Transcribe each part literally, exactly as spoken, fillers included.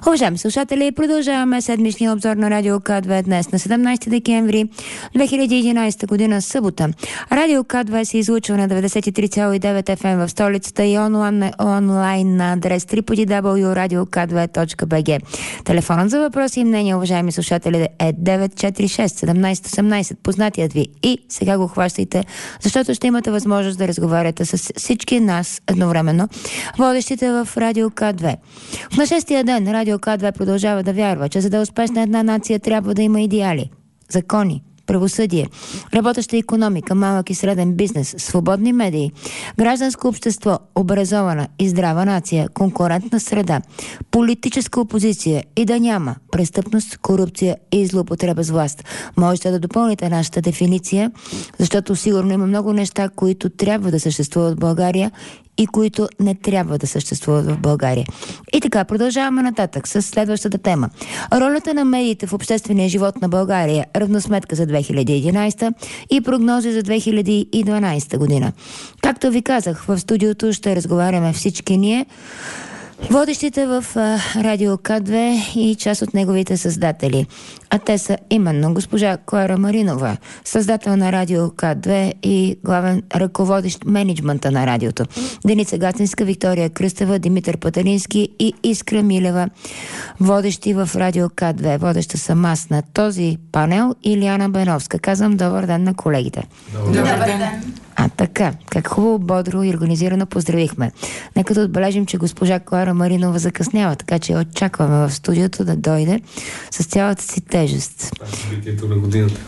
Уважаеми слушатели, продължаваме седмичния обзор на Радио К две днес на седемнайсети декември две хиляди и единайсета година, събота. Радио К две се излучва на деветдесет и три цяло и девет еф ем в столицата и онлайн, онлайн на адрес дабъл ю дабъл ю дабъл ю точка радио к две точка би джи. Телефонът за въпроси и мнения, уважаеми слушатели, е девет четири шест седемнайсет осемнайсет, познатият ви. И сега го хващайте, защото ще имате възможност да разговаряте с всички нас едновременно, водещите в Радио К две. На шестия ден Радио К две продължава да вярва, че за да е успешна една нация трябва да има идеали, закони, правосъдие, работеща икономика, малък и среден бизнес, свободни медии, гражданско общество, образована и здрава нация, конкурентна среда, политическа опозиция и да няма престъпност, корупция и злоупотреба с власт. Можете да допълните нашата дефиниция, защото сигурно има много неща, които трябва да съществуват в България и които не трябва да съществуват в България. И така, продължаваме нататък с следващата тема. Ролята на медиите в обществения живот на България, равносметка за две хиляди и единайсета и прогнози за две хиляди и дванайсета година. Както ви казах, в студиото ще разговаряме всички ние, водещите в а, Радио К две и част от неговите създатели. А те са именно госпожа Клара Маринова, създател на Радио К две и главен ръководещ мениджмънта на радиото. Деница Гацинска, Виктория Кръстева, Димитър Патарински и Искра Милева, водещи в Радио К две. Водеща съм аз на този панел, Илияна Беновска. Казвам добър ден на колегите. Добър, добър ден. А така, как хубаво, бодро и организирано поздравихме. Нека да отбележим, че госпожа Клара Маринова закъснява, така че очакваме в студиото да дойде с цялата си тежест. Това е събитието на годината.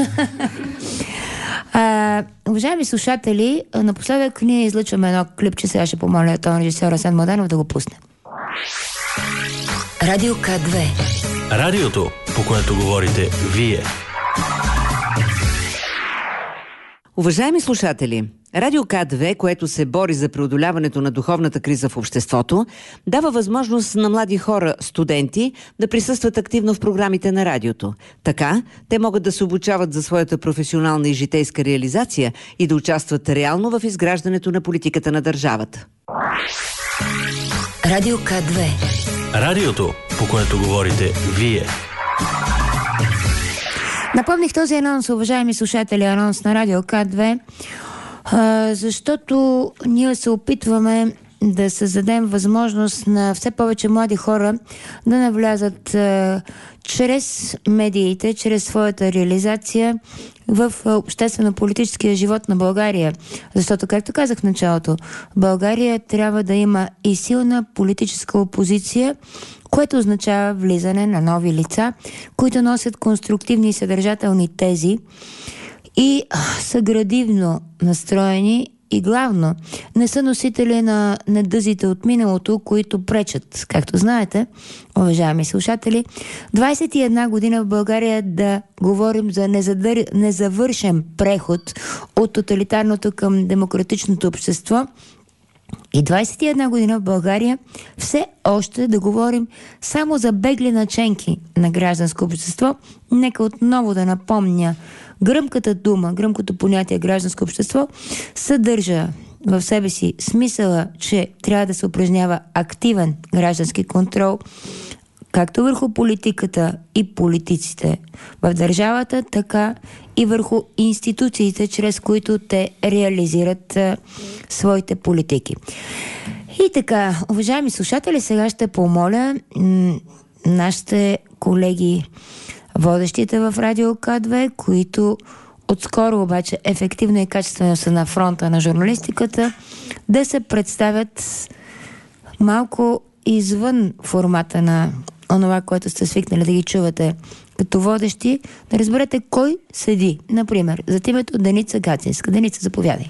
А, уважаеми слушатели, напоследък ние излъчваме едно клипче, сега ще помоля тон режисьор Асен Младенов да го пусне. Радио К две. Радиото, по което говорите вие. Уважаеми слушатели, Радио К две, което се бори за преодоляването на духовната криза в обществото, дава възможност на млади хора, студенти, да присъстват активно в програмите на радиото. Така, те могат да се обучават за своята професионална и житейска реализация и да участват реално в изграждането на политиката на държавата. Радио К две. Радиото, по което говорите вие. Напомних този анонс, уважаеми слушатели, анонс на Радио К две, защото ние се опитваме да създадем възможност на все повече млади хора да навлязат а, чрез медиите, чрез своята реализация в обществено-политическия живот на България. Защото, както казах в началото, България трябва да има и силна политическа опозиция, което означава влизане на нови лица, които носят конструктивни и съдържателни тези и са градивно настроени и главно не са носители на недъзите от миналото, които пречат. Както знаете, уважаеми слушатели, двайсет и една година в България да говорим за незадър... незавършен преход от тоталитарното към демократичното общество и двайсет и една година в България все още да говорим само за бегли наченки на гражданско общество. Нека отново да напомня, гръмката дума, гръмкото понятие гражданско общество съдържа в себе си смисъла, че трябва да се упражнява активен граждански контрол както върху политиката и политиците в държавата, така и върху институциите, чрез които те реализират а, своите политики. И така, уважаеми слушатели, сега ще помоля м- нашите колеги, водещите в Радио К две, които отскоро обаче ефективно и качествено са на фронта на журналистиката, да се представят малко извън формата на онова, което сте свикнали да ги чувате като водещи, да разберете кой седи. Например, зад името Деница Гацинска. Деница, заповядай.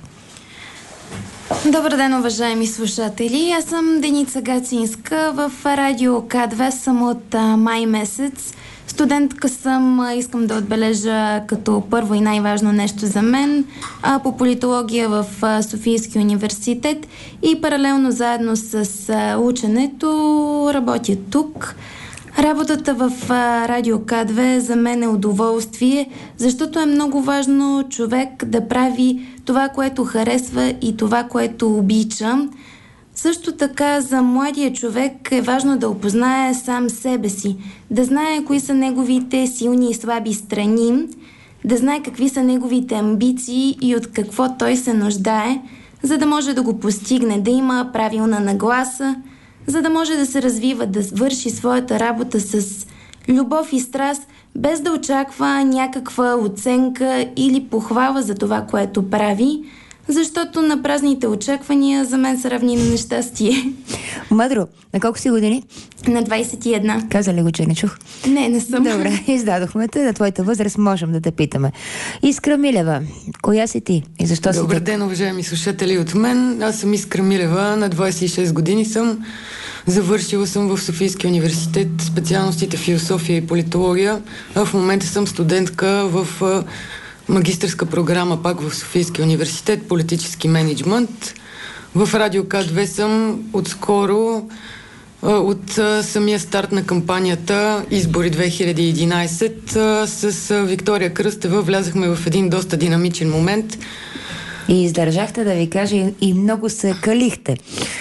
Добър ден, уважаеми слушатели. Аз съм Деница Гацинска. В Радио К две съм от а, май месец. Студентка съм, а, искам да отбележа като първо и най-важно нещо за мен а, по политология в а, Софийския университет и паралелно заедно с а, ученето работя тук. Работата в а, Радио К две за мен е удоволствие, защото е много важно човек да прави това, което харесва и това, което обича. Също така за младия човек е важно да опознае сам себе си, да знае кои са неговите силни и слаби страни, да знае какви са неговите амбиции и от какво той се нуждае, за да може да го постигне, да има правилна нагласа, за да може да се развива, да върши своята работа с любов и страст, без да очаква някаква оценка или похвала за това, което прави, защото на празните очаквания за мен са равни на нещастие. Мъдро, на колко си години? На двайсет и една. Каза ли го, че не чух? Не, не съм. Добре, издадохме те. На твоята възраст можем да те питаме. Искра Милева, коя си ти и защо си Добър тук? ден, уважаеми слушатели от мен. Аз съм Искра Милева, на двайсет и шест години съм. Завършила съм в Софийския университет специалностите философия и политология, а в момента съм студентка в магистърска програма пак в Софийския университет политически мениджмънт. В Радио К две съм отскоро, от самия старт на кампанията Избори две хиляди и единайсет с Виктория Кръстева влязахме в един доста динамичен момент. И издържахте да ви кажа и много се калихте.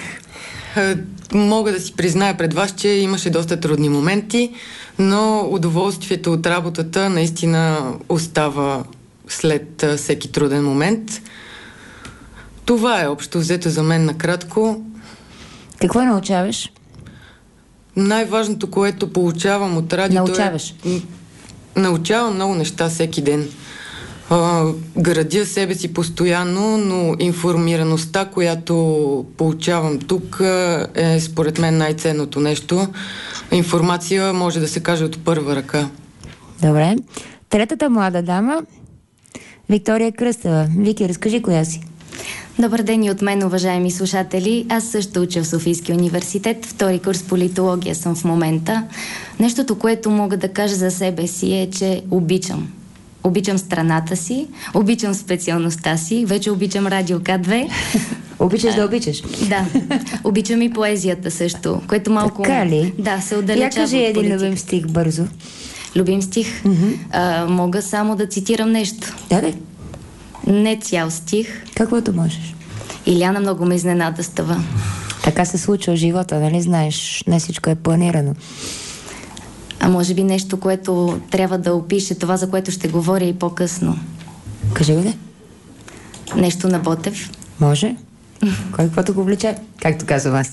Мога да си призная пред вас, че имаше доста трудни моменти, но удоволствието от работата наистина остава след всеки труден момент. Това е общо взето за мен накратко. Какво научаваш? Най-важното, което получавам от радиото Научаваш? е... Научавам много неща всеки ден. Uh, градя себе си постоянно, но информираността, която получавам тук, е според мен най-ценното нещо. Информация може да се каже от първа ръка. Добре. Третата млада дама, Виктория Кръстева. Вики, разкажи коя си. Добър ден и от мен, уважаеми слушатели. Аз също уча в Софийския университет. Втори курс политология съм в момента. Нещото, което мога да кажа за себе си е, че обичам. Обичам страната си, обичам специалността си, вече обичам Радио К две. Обичаш да обичаш? Да. Обичам и поезията също, което малко... Така ли? Да, се отдалечава Я кажи от един политика. любим стих бързо. Любим стих? Mm-hmm. А, мога само да цитирам нещо. Да, да. Не цял стих. Каквото можеш. Иляна много ме изненада с това. Така се случва в живота, нали знаеш? Не всичко е планирано. А може би нещо, което трябва да опише това, за което ще говоря и по-късно. Кажи го да. Нещо на Ботев. Може. Кой каквото го влече, както казвам аз.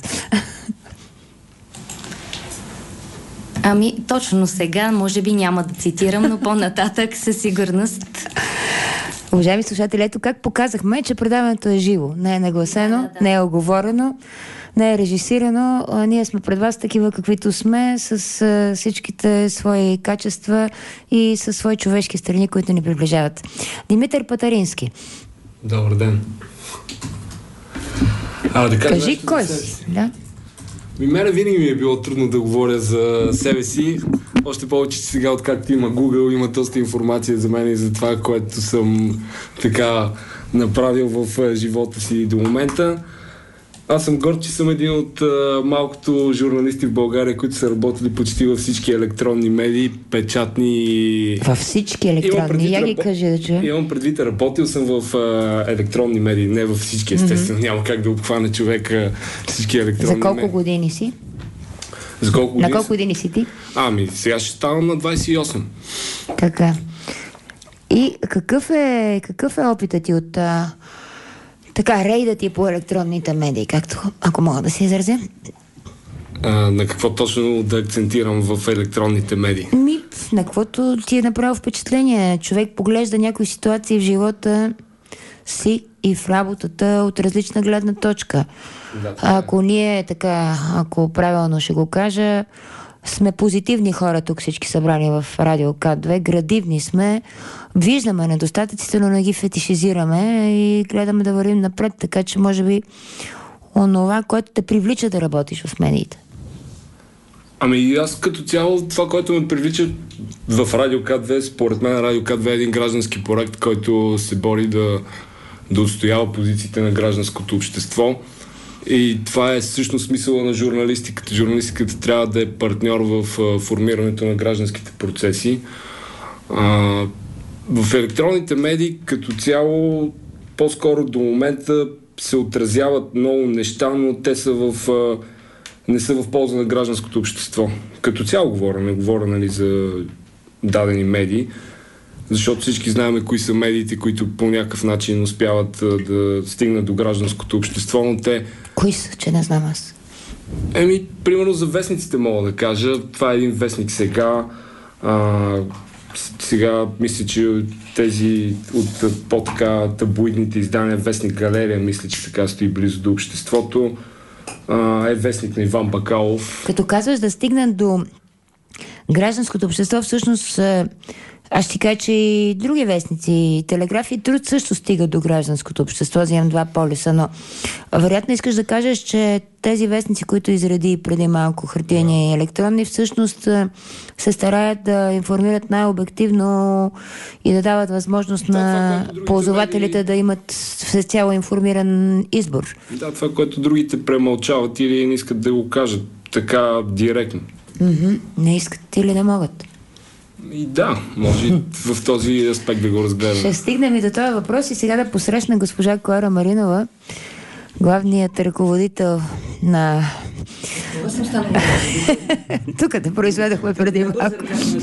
Ами, точно сега, може би няма да цитирам, но по-нататък със сигурност. Уважаеми слушатели, ето как показахме, че предаването е живо. Не е нагласено, да, да. Не е оговорено, не е режисирано. А, ние сме пред вас такива каквито сме, с а, всичките свои качества и със свои човешки страни, които ни приближават. Димитър Патарински. Добър ден. А, да кажи кой си. Да? Ми мене винаги ми е било трудно да говоря за себе си. Още повече, че сега, откакто има Google, има доста информация за мен и за това, което съм така направил в живота си до момента. Аз съм горд, че съм един от а, малкото журналисти в България, които са работили почти във всички електронни медии, печатни... Във всички електронни? Я ги рабо... кажи да чуя. Имам предвид, работил съм в а, електронни медии, не във всички, естествено. Mm-hmm. Няма как да обхване човек а, всички електронни медии. За колко медии. години си? За колко години? На колко години си ти? Ами, сега ще ставам на двайсет и осем. Така. И какъв е, какъв е опитът ти от... А... Така, рейдът ти по електронните медии, както, ако мога да се изразя? А, на какво точно да акцентирам в електронните медии? Ми, на каквото ти е направил впечатление. Човек поглежда някои ситуации в живота си и в работата от различна гледна точка. Да, ако ние така, ако правилно ще го кажа, сме позитивни хора тук всички събрани в Радио К две, градивни сме, виждаме недостатъците, но не ги фетишизираме и гледаме да вървим напред, така че може би онова, което те привлича да работиш в медиите. Ами аз като цяло това, което ме привлича в Радио К две, според мен Радио К две е един граждански проект, който се бори да, да отстоява позициите на гражданското общество. И това е всъщност смисъла на журналистиката. Журналистиката трябва да е партньор в а, формирането на гражданските процеси. А, в електронните медии като цяло по-скоро до момента се отразяват много неща, но те са в, а, не са в полза на гражданското общество. Като цяло говоря, не говоря, нали, за дадени медии, защото всички знаем кои са медиите, които по някакъв начин успяват а, да стигнат до гражданското общество, но те... Кои са, че не знам аз? Еми, примерно за вестниците мога да кажа. Това е един вестник сега. А, сега мисля, че тези от по-така таблоидните издания, вестник Галерия, мисля, че така стои близо до обществото. А, е вестник на Иван Бакалов. Като казваш да стигнат до гражданското общество, всъщност аз ще кажа, че и други вестници, Телеграф и Труд също стигат до гражданското общество. Вземам два полюса, но вероятно искаш да кажеш, че тези вестници, които изреди преди малко, хартиени и електронни, всъщност се стараят да информират най-обективно и да дават възможност да, на това, ползвателите медии... да имат всецяло информиран избор. Да, това, което другите премълчават или не искат да го кажат така директно. Mm-hmm. Не искат или не могат. И да, може и в този аспект да го разгледаме. Ще стигнем и до този въпрос и сега да посрещна госпожа Клара Маринова, главният ръководител на... Тук да произведохме преди малко.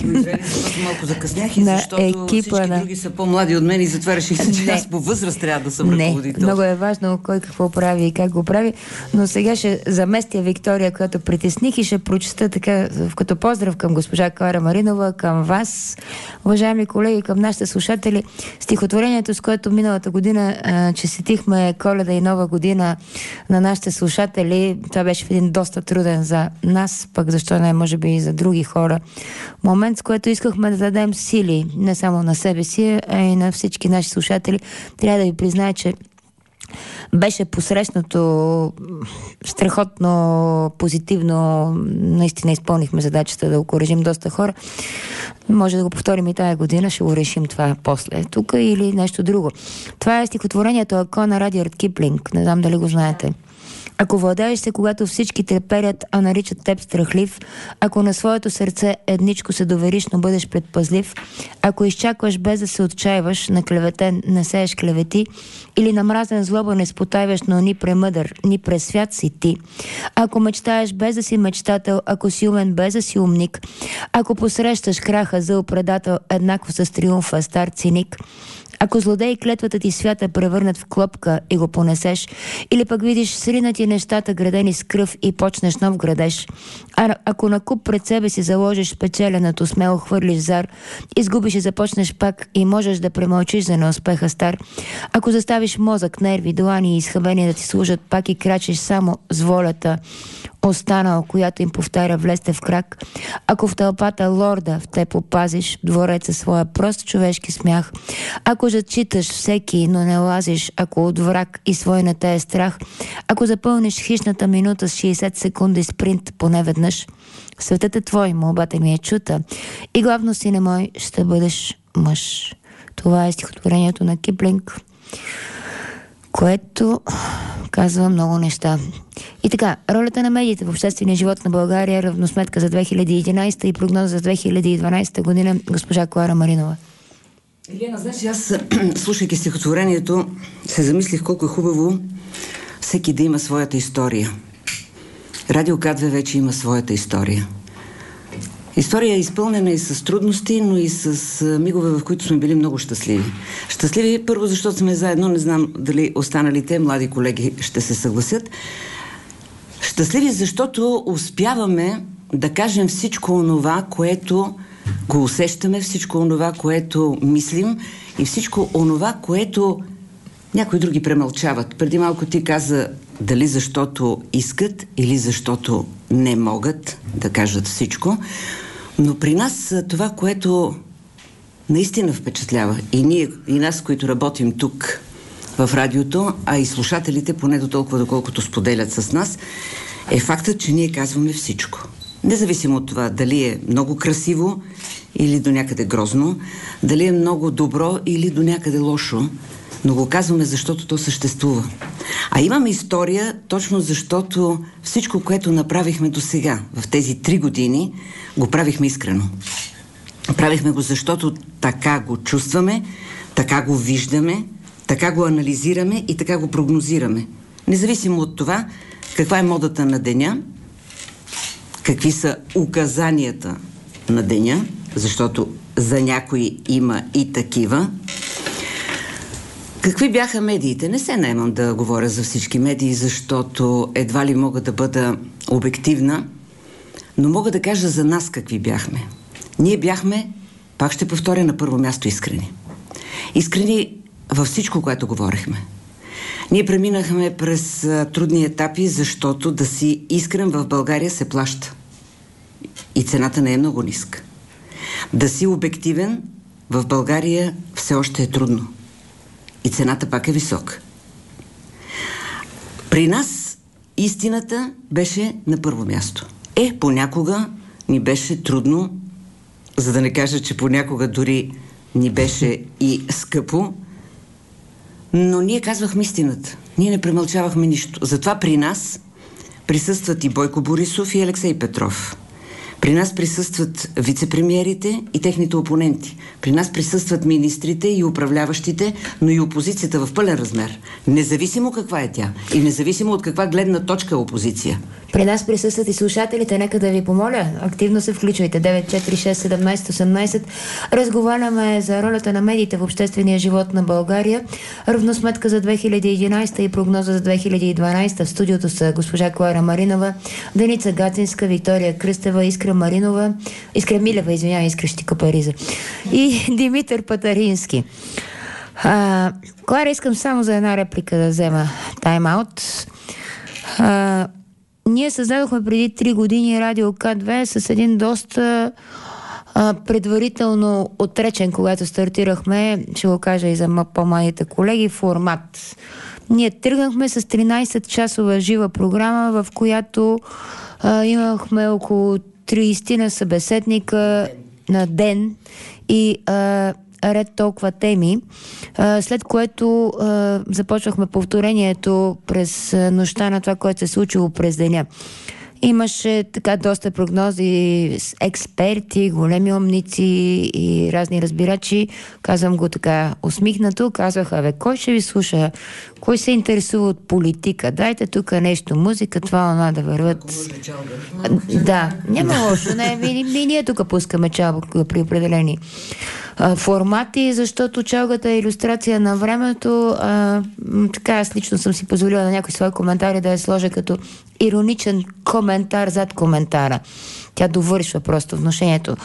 Малко закъснях и защото всички на... други са по-млади от мен и затова реших, че аз по възраст трябва да съм не, ръководител. Много е важно кой какво прави и как го прави, но сега ще заместя Виктория, която притесних и ще прочета така, като поздрав към госпожа Клара Маринова, към вас, уважаеми колеги, към нашите слушатели, стихотворението, с което миналата година а, честитихме Коледа и Нова година на нашите слушатели. Това беше в един доста труден за нас, пък защо не, може би и за други хора. Момент, с който искахме да дадем сили, не само на себе си, а и на всички наши слушатели. Трябва да ви призная, че беше посрещнато страхотно, позитивно. Наистина изпълнихме задачата да окуражим доста хора. Може да го повторим и тая година, ще го решим това после тук или нещо друго. Това е стихотворението "Ако" на Радиард Киплинг. Не знам дали го знаете. Ако владееш се, когато всички треперят, а наричат теб страхлив, ако на своето сърце едничко се довериш, но бъдеш предпазлив, ако изчакваш без да се отчаиваш, на клеветен не сееш клевети, или на мразен злоба не спотайваш, но ни премъдър, ни пресвят си ти. Ако мечтаеш без да си мечтател, ако си умен без да си умник, ако посрещаш краха зъл предател, еднакво с триумфа стар циник, ако злодей клетвата ти свята превърнат в клопка и го понесеш, или пък видиш сринати нещата градени с кръв и почнеш нов градеж, а ако на куп пред себе си заложиш печеленото, смело хвърлиш зар, изгубиш и започнеш пак и можеш да премълчиш за неуспеха стар, ако заставиш мозък, нерви, длани и изхабени да ти служат пак и крачиш само с волята останал, която им повтаря влезте в крак, ако в тълпата лорда в те попазиш, двореца своя прост човешки смях, ако зачиташ всеки, но не лазиш, ако от враг и свой на те е страх, ако запълниш хищната минута с шейсет секунди спринт поне веднъж, светът е твой, молбата ми е чута и главно, сине мой, ще бъдеш мъж. Това е стихотворението на Киплинг, което казва много неща. И така, ролята на медиите в обществения живот на България, равносметка за две хиляди и единадесета и прогноза за две хиляди и дванадесета година, госпожа Клара Маринова. Елена, знаеш, аз, слушайки стихотворението, се замислих колко е хубаво всеки да има своята история. Радио К две вече има своята история. История е изпълнена и с трудности, но и с мигове, в които сме били много щастливи. Щастливи първо, защото сме заедно, не знам дали останалите млади колеги ще се съгласят. Щастливи, защото успяваме да кажем всичко онова, което го усещаме, всичко онова, което мислим и всичко онова, което някои други премълчават. Преди малко ти каза дали защото искат или защото не могат да кажат всичко. Но при нас това, което наистина впечатлява и ние, и нас, които работим тук в радиото, а и слушателите, поне до толкова, доколкото споделят с нас, е фактът, че ние казваме всичко. Независимо от това дали е много красиво или до някъде грозно, дали е много добро или до някъде лошо, но го казваме, защото то съществува. А имаме история, точно защото всичко, което направихме до сега, в тези три години, го правихме искрено. Правихме го, защото така го чувстваме, така го виждаме, Така го анализираме и така го прогнозираме. Независимо от това каква е модата на деня, какви са указанията на деня, защото за някои има и такива. Какви бяха медиите? Не се наемам да говоря за всички медии, защото едва ли мога да бъда обективна, но мога да кажа за нас какви бяхме. Ние бяхме, пак ще повторя, на първо място искрени. Искрени във всичко, което говорихме. Ние преминахме през а, трудни етапи, защото да си искрен в България се плаща. И цената не е много ниска. Да си обективен в България все още е трудно. И цената пак е висока. При нас истината беше на първо място. Е, понякога ни беше трудно, за да не кажа, че понякога дори ни беше и скъпо, но ние казвахме истината. Ние не премълчавахме нищо. Затова при нас присъстват и Бойко Борисов и Алексей Петров. При нас присъстват вицепремиерите и техните опоненти. При нас присъстват министрите и управляващите, но и опозицията в пълен размер. Независимо каква е тя и независимо от каква гледна точка е опозиция. При нас присъстват и слушателите. Нека да ви помоля, активно се включвайте. девет четири шест седемнайсет осемнайсет. Разговаряме за ролята на медиите в обществения живот на България. Равносметка за две хиляди и единайсета и прогноза за две хиляди и дванайсета. В студиото са госпожа Клара Маринова, Деница Гацинска, Виктория Кръстева, Искра Маринова, Искра Милева, извинявай, Искра Щикопариза, и Димитър Патарински. А, Клара, искам само за една реплика да взема тайм-аут. А, ние създадохме преди три години Радио К две с един доста а, предварително отречен, когато стартирахме, ще го кажа и за по-малите колеги, формат. Ние тръгнахме с тринайсет-часова жива програма, в която а, имахме около трийсет на събеседника на ден и а, ред толкова теми, а, след което а, започвахме повторението през нощта на това, което се случило през деня. Имаше така доста прогнози с експерти, големи умници и разни разбирачи. Казвам го така усмихнато. Казваха, бе, кой ще ви слуша? Кой се интересува от политика? Дайте тук нещо, музика, това, она да върват. Да, няма лошо. Не, ми, ми, ние тук пускаме чалга при определени а, формати, защото чалгата е илюстрация на времето. А, така, аз лично съм си позволила на някои свои коментари да я сложа като ироничен коментар зад коментара. Тя довършва просто вношението.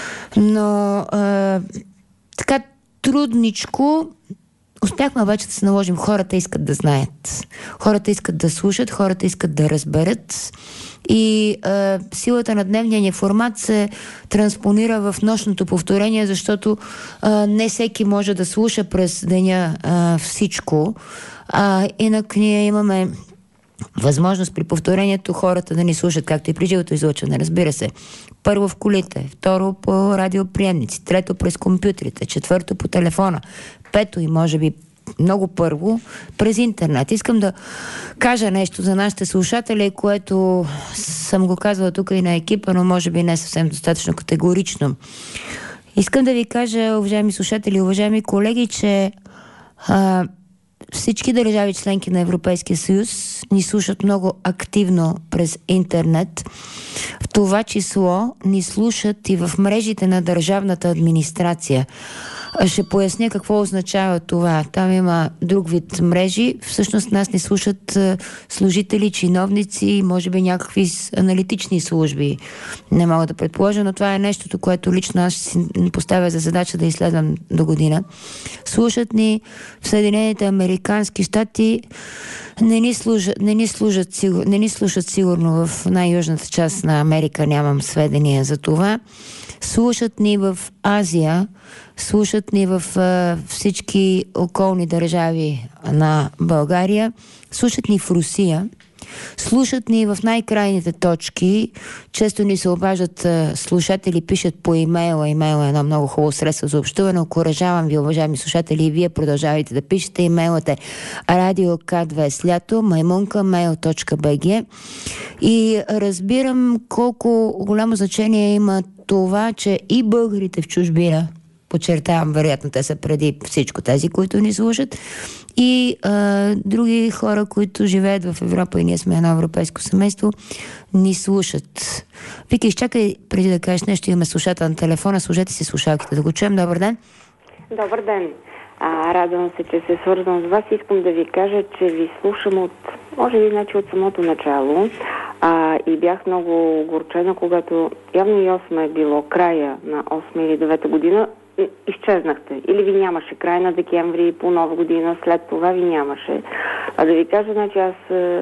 Но а, така трудничко успяхме обаче да се наложим. Хората искат да знаят. Хората искат да слушат, хората искат да разберат. И а, силата на дневния ни формат се транспонира в нощното повторение, защото а, не всеки може да слуша през деня а, всичко. А, инак ние имаме възможност при повторението хората да ни слушат, както и при живото излъчване, разбира се. Първо в колите, второ по радиоприемници, трето през компютрите, четвърто по телефона, пето и може би много първо през интернет. Искам да кажа нещо за нашите слушатели, което съм го казвала тук и на екипа, но може би не съвсем достатъчно категорично. Искам да ви кажа, уважаеми слушатели, уважаеми колеги, че а, всички държави членки на Европейския съюз ни слушат много активно през интернет. В това число ни слушат и в мрежите на държавната администрация. Ще поясня какво означава това. Там има друг вид мрежи. Всъщност нас ни слушат служители, чиновници, може би някакви аналитични служби. Не мога да предположа, но това е нещото, което лично аз си поставя за задача да изследвам до година. Слушат ни в Съединените американски щати. Не ни, служат, не, ни служат, не ни слушат сигурно в най-южната част на Америка, нямам сведения за това. Слушат ни в Азия, слушат ни в а, всички околни държави на България, слушат ни в Русия, слушат ни в най-крайните точки. Често ни се обаждат а, слушатели, пишат по имейла. Имейла е едно много хубаво средство за общуване. Окуражавам ви, уважаеми слушатели, и вие продължавайте да пишете. Имейлът е радио К две слято маймунка мейл точка би джи. И разбирам колко голямо значение има това, че и българите в чужбина подчертавам, вероятно те са преди всичко тези, които ни слушат, и а, други хора, които живеят в Европа и ние сме едно европейско семейство, ни слушат. Вики, изчакай, преди да кажеш нещо, имаме слушател на телефона, служете си слушалките да го чуем. Добър ден! Добър ден! А, радвам се, че се свързвам с вас. Искам да ви кажа, че ви слушам от, може би, значи от самото начало. А, и бях много огорчена, когато явно и осма е било края на осма или девета година, изчезнахте. Или ви нямаше край на декември по нова година, след това ви нямаше. А да ви кажа, значи аз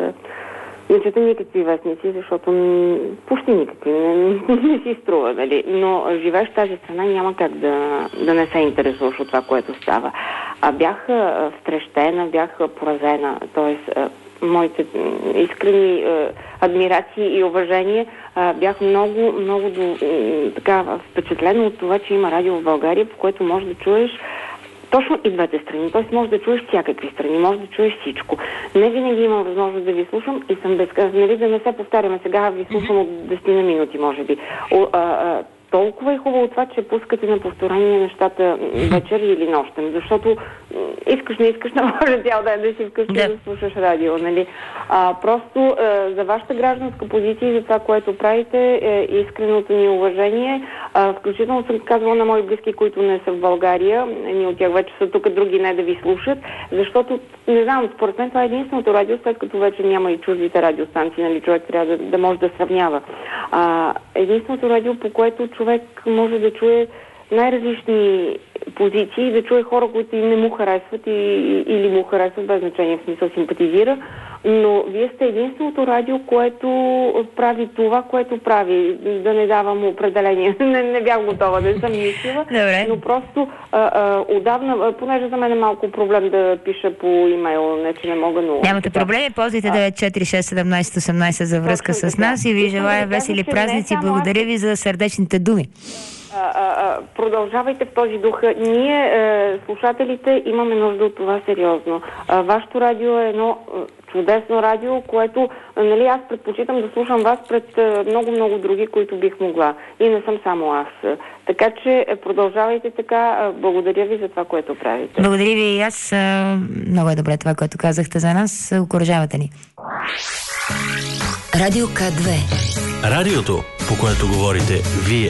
не чета никакви вестници, защото почти никакви, не, не си струва, нали? Но живееш в тази страна и няма как да, да не се интересуваш от това, което става. А бях встрещена, бях поразена, т.е. моите искрени е, адмирации и уважение, е, бях много, много до, е, така впечатлена от това, че има радио в България, по което можеш да чуеш точно и двете страни. Т.е. можеш да чуеш всякакви страни, можеш да чуеш всичко. Не винаги имам възможност да ви слушам и съм безказна, нали, да не се повтаряме. Сега ви слушам от десет минути, може би. О, а, а, толкова е хубаво това, че пускате на повторение нещата вечер или нощем, защото искаш, не искаш, не може цял ден да си вкъщи да. да слушаш радио, нали? А, просто е, за вашата гражданска позиция и за това, което правите, е, искреното ни уважение. А, включително съм казвала на мои близки, които не са в България, ни от тях вече са тук, други не да ви слушат, защото, не знам, според мен това е единственото радио, след като вече няма и чуждите радиостанции, нали, човек трябва да, да може да сравнява. А, единственото радио, по което човек може да чуе най-различни позиции, да чуе хора, които и не му харесват и, или му харесват, без значение, в смисъл симпатизира, но вие сте единственото радио, което прави това, което прави. Да не давам определение. не, не бях готова, не съм мислила, но просто а, а, отдавна, понеже за мен е малко проблем да пиша по имейл, не че не мога, но... Нямате проблеми, ползвайте девет четири шест седемнайсет осемнайсет за връзка точно с нас и ви желая весели празници. Благодаря ви за сърдечните думи. А, а, продължавайте в този дух. Ние, е, слушателите, имаме нужда от това сериозно. А, вашето радио е едно чудесно радио, което, нали, аз предпочитам да слушам вас пред много-много други, които бих могла. И не съм само аз. Така че продължавайте така. Благодаря ви за това, което правите. Благодаря ви и аз. Много е добре това, което казахте за нас. Окуражавате ни. Радио К две. Радиото, по което говорите вие.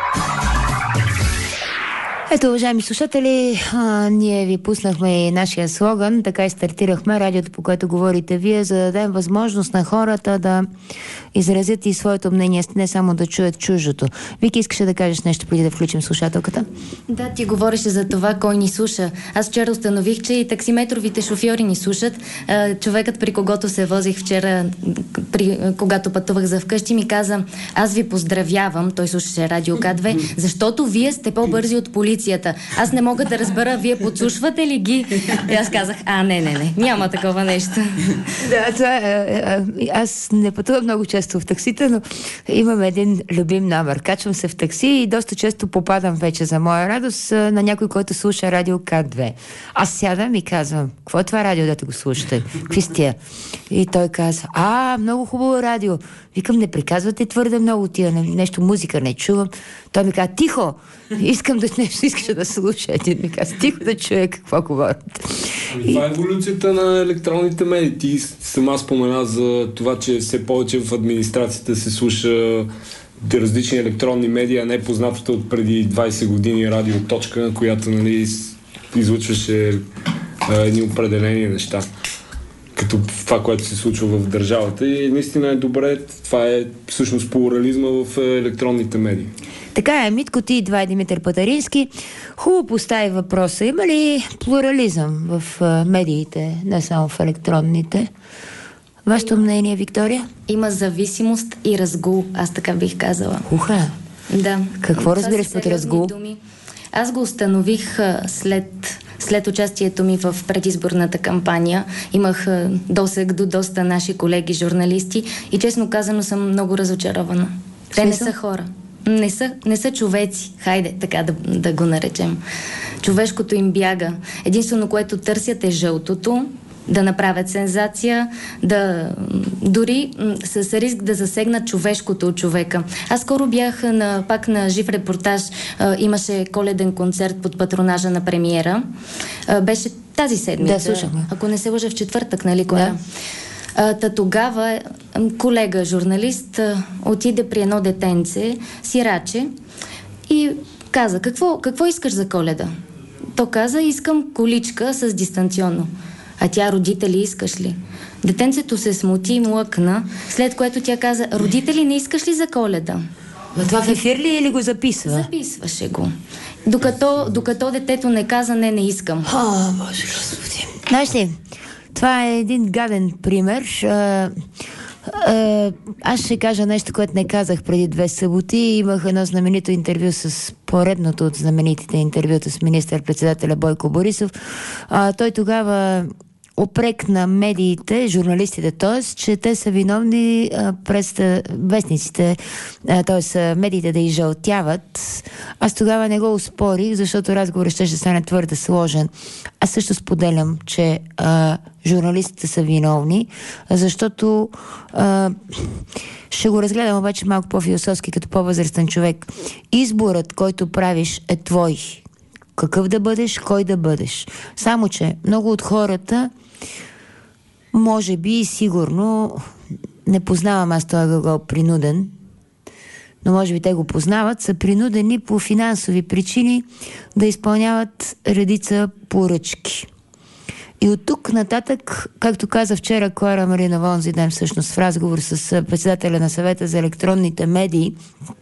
Ето, уважаеми слушатели, а, ние ви пуснахме и нашия слоган, така и стартирахме радиото, по което говорите вие, за да дадем възможност на хората да изразят и своето мнение, не само да чуят чуждото. Вики, искаше да кажеш нещо преди да включим слушателката? Да, ти говореше за това, кой ни слуша. Аз вчера установих, че и таксиметровите шофьори ни слушат. Човекът, при когото се возих вчера, при, когато пътувах за вкъщи, ми каза: аз ви поздравявам, той слушаше Радио К две, защото вие сте по-бързи от полицията. Аз не мога да разбера, вие подслушвате ли ги? И аз казах: а, не, не, не, няма такова нещо. Да, това е, аз не пътувам много често в таксите, но имам един любим номер. Качвам се в такси и доста често попадам вече, за моя радост, на някой, който слуша Радио К две. Аз сядам и казвам: какво е това радио, дето го слушате? Какви сте? И той казва: а, много хубаво радио. Викам: не приказвате твърде много тия, нещо музика не чувам. Той ми казва: тихо, искам да нещо искаш да слуша. Един ми казва: тихо да чуя какво говорите. Ами, това е еволюцията на електронните медии. Ти сама спомена за това, че все повече в администрацията се слуша различни електронни медии, а не познатата от преди двайсет години радио Точка, която, нали, излучваше едни определени неща, като това, което се случва в държавата. И наистина е добре. Това е всъщност плурализма в електронните медии. Така е, Митко, ти идва и Димитър Патарински. Хубаво постави въпроса: има ли плурализъм в медиите, не само в електронните? Вашето мнение, Виктория? Има зависимост и разгул, аз така бих казала. Уха! Да. Какво разбираш под разгул? Думи. Аз го установих след... След участието ми в предизборната кампания. Имах досег до доста наши колеги журналисти и честно казано съм много разочарована. Те не са хора. Не са, не са човеци. Хайде, така да, да го наречем. Човешкото им бяга. Единствено, което търсят, е жълтото, да направят сензация, да дори м- с риск да засегнат човешкото от човека. Аз скоро бях на, пак на жив репортаж, а, имаше коледен концерт под патронажа на премиера. А, беше тази седмица. Да, слушахме. Ако не се лъжа, в четвъртък, нали, Коля? Да. А, та тогава колега, журналист, а, отиде при едно детенце, сираче, и каза: какво, какво искаш за Коледа? То каза: искам количка с дистанционно. А тя: родители искаш ли? Детенцето се смути и млъкна, след което тя каза: родители не искаш ли за Коледа? Но това в ефир ли или го записва? Записваше го. Докато, докато детето не каза: не, не искам. О, Боже Господи. Знаеш ли, това е един гаден пример. А, а, аз ще кажа нещо, което не казах преди две съботи. Имах едно знаменито интервю с поредното от знаменитите интервюта с министър-председателя Бойко Борисов. А, той тогава упрекна медиите, журналистите, т.е. че те са виновни а, през вестниците, т.е. медиите да изжълтяват. Аз тогава не го успорих, защото разговорът ще стане твърде сложен. Аз също споделям, че а, журналистите са виновни, защото а, ще го разгледам обаче малко по-философски, като по-възрастен човек. Изборът, който правиш, е твой. Какъв да бъдеш, кой да бъдеш. Само че много от хората, може би и сигурно, не познавам аз този глагол принуден, но може би те го познават, са принудени по финансови причини да изпълняват редица поръчки. И от тук нататък, както каза вчера Клара Маринова онзи ден, всъщност в разговор с председателя на съвета за електронните медии,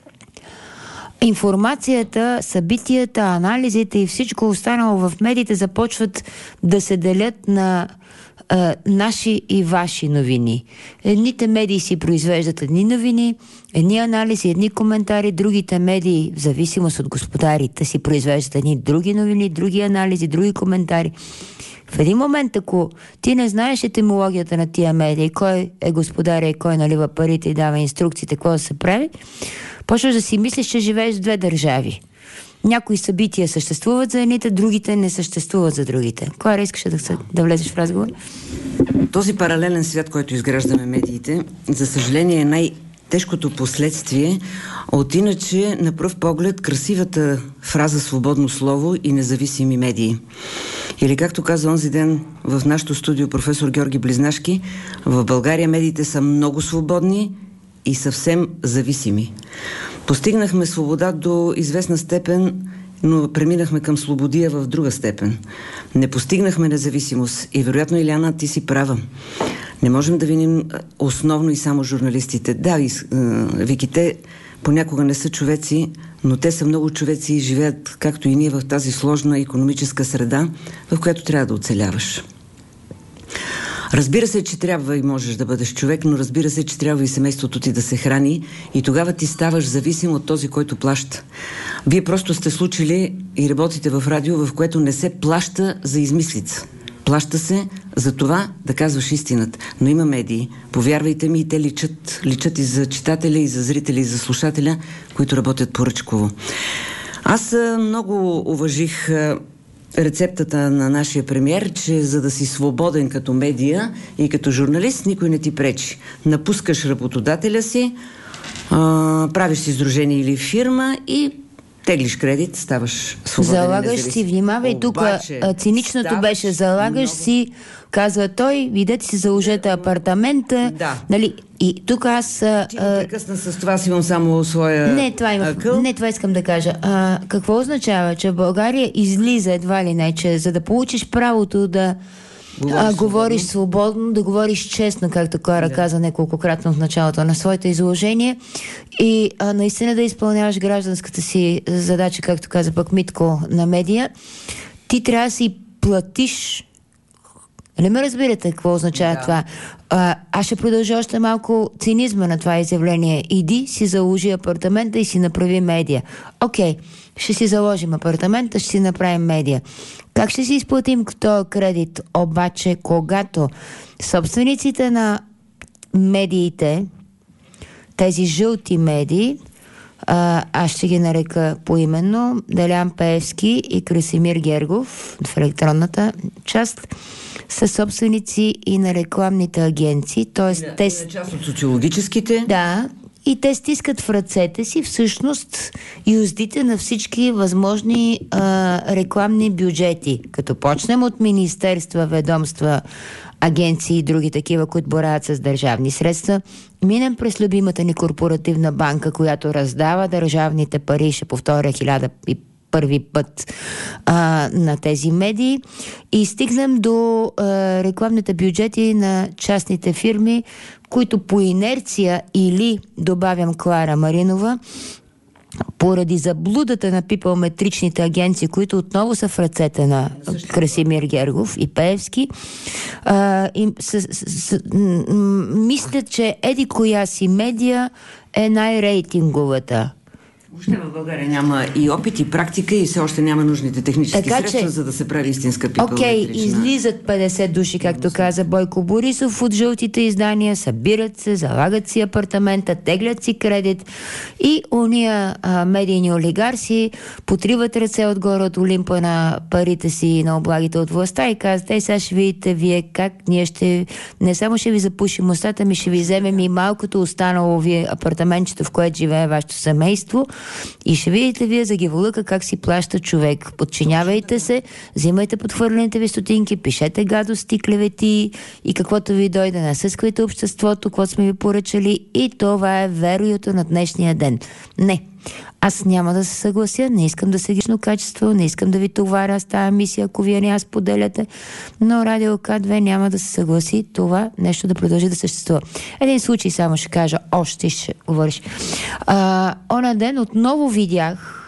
информацията, събитията, анализите и всичко останало в медиите започват да се делят на а, наши и ваши новини. Едните медии си произвеждат едни новини, едни анализи, едни коментари, другите медии, в зависимост от господарите, си произвеждат едни други новини, други анализи, други коментари. В един момент, ако ти не знаеш етимологията на тия медии, кой е господаря и кой налива парите и дава инструкциите, какво да се прави, почваш да си мислиш, че живееш в две държави. Някои събития съществуват за едните, другите не съществуват за другите. Клара, искаш да, се, да влезеш в разговор? Този паралелен свят, който изграждаме медиите, за съжаление е най-тежкото последствие от иначе на пръв поглед красивата фраза свободно слово и независими медии. Или както каза онзи ден в нашото студио професор Георги Близнашки, в България медиите са много свободни и съвсем зависими. Постигнахме свобода до известна степен, но преминахме към слободия в друга степен. Не постигнахме независимост и вероятно, Иляна, ти си права. Не можем да виним основно и само журналистите. Да, и, е, виките понякога не са човеци, но те са много човеци и живеят, както и ние, в тази сложна икономическа среда, в която трябва да оцеляваш. Разбира се, че трябва и можеш да бъдеш човек, но разбира се, че трябва и семейството ти да се храни и тогава ти ставаш зависим от този, който плаща. Вие просто сте случили и работите в радио, в което не се плаща за измислица. Плаща се за това да казваш истината. Но има медии, повярвайте ми, и те личат, личат и за читателя, и за зрителя, и за слушателя, които работят поръчково. Аз много уважих рецептата на нашия премиер, че за да си свободен като медия и като журналист, никой не ти пречи. Напускаш работодателя си, а, правиш си сдружение или фирма и теглиш кредит, ставаш свободен. Залагаш си, внимавай, тук циничното ставаш... беше, залагаш много... си, казва той, видете си, заложете апартамента, да. Нали, и тук аз... Ти ме прекъсна с това, си имам само своя не, това има, акъл. Не, това искам да кажа. А, какво означава, че в България излиза едва ли не, че за да получиш правото да говориш, а, говориш свободно. свободно, да говориш честно, както Клара да. каза неколкократно в началото на своето изложение и а, наистина да изпълняваш гражданската си задача, както каза пък Митко, на медия, ти трябва да си платиш. Не ме разбирате какво означава да. това. А, аз ще продължа още малко цинизма на това изявление. Иди си заложи апартамента и си направи медия. Окей, ще си заложим апартамента, ще си направим медия. Как ще си изплатим този кредит? Обаче, когато собствениците на медиите, тези жълти медии, а, аз ще ги нарека поименно, Делян Пеевски и Красимир Гергов в електронната част, са собственици и на рекламните агенции. Тоест, и на, те... и на част от социологическите. Да, и те стискат в ръцете си всъщност юздите на всички възможни а, рекламни бюджети. Като почнем от министерства, ведомства, агенции и други такива, които борават с държавни средства, минем през любимата ни корпоративна банка, която раздава държавните пари, ще повторя хиляда и първи път а, на тези медии, и стигнем до а, рекламните бюджети на частните фирми, които по инерция или, добавям Клара Маринова, поради заблудата на пипалметричните агенции, които отново са в ръцете на Красимир Гергов и Пеевски, а, им, с, с, с, м- мислят, че еди коя си медия е най-рейтинговата. Въобще в България няма и опит, и практика, и все още няма нужните технически така, средства, че, за да се прави истинска пипалметрична. Окей, okay, излизат петдесет души, както каза Бойко Борисов, от жълтите издания, събират се, залагат си апартамента, теглят си кредит и уния а, медийни олигарси потриват ръце отгоре от Олимпа на парите си и на облагите от властта и казват: ей, сега ще видите вие как ние ще не само ще ви запушим устата, ми ще ви вземем и малкото останало вие апартаментчето, в което живее вашето семейство. И ще видите вие за гиволъка как си плаща човек. Подчинявайте се, взимайте подхвърлените ви стотинки, пишете гадости, клевети и каквото ви дойде, насъсквайте обществото, какво сме ви поръчали, и това е вероятно на днешния ден. Не. Аз няма да се съглася, не искам да се грешно качество, не искам да ви товаря с тази мисия, ако вие не я споделяте, но Радио К две няма да се съгласи това нещо да продължи да съществува. Един случай само ще кажа, още ще говориш. А, оня ден отново видях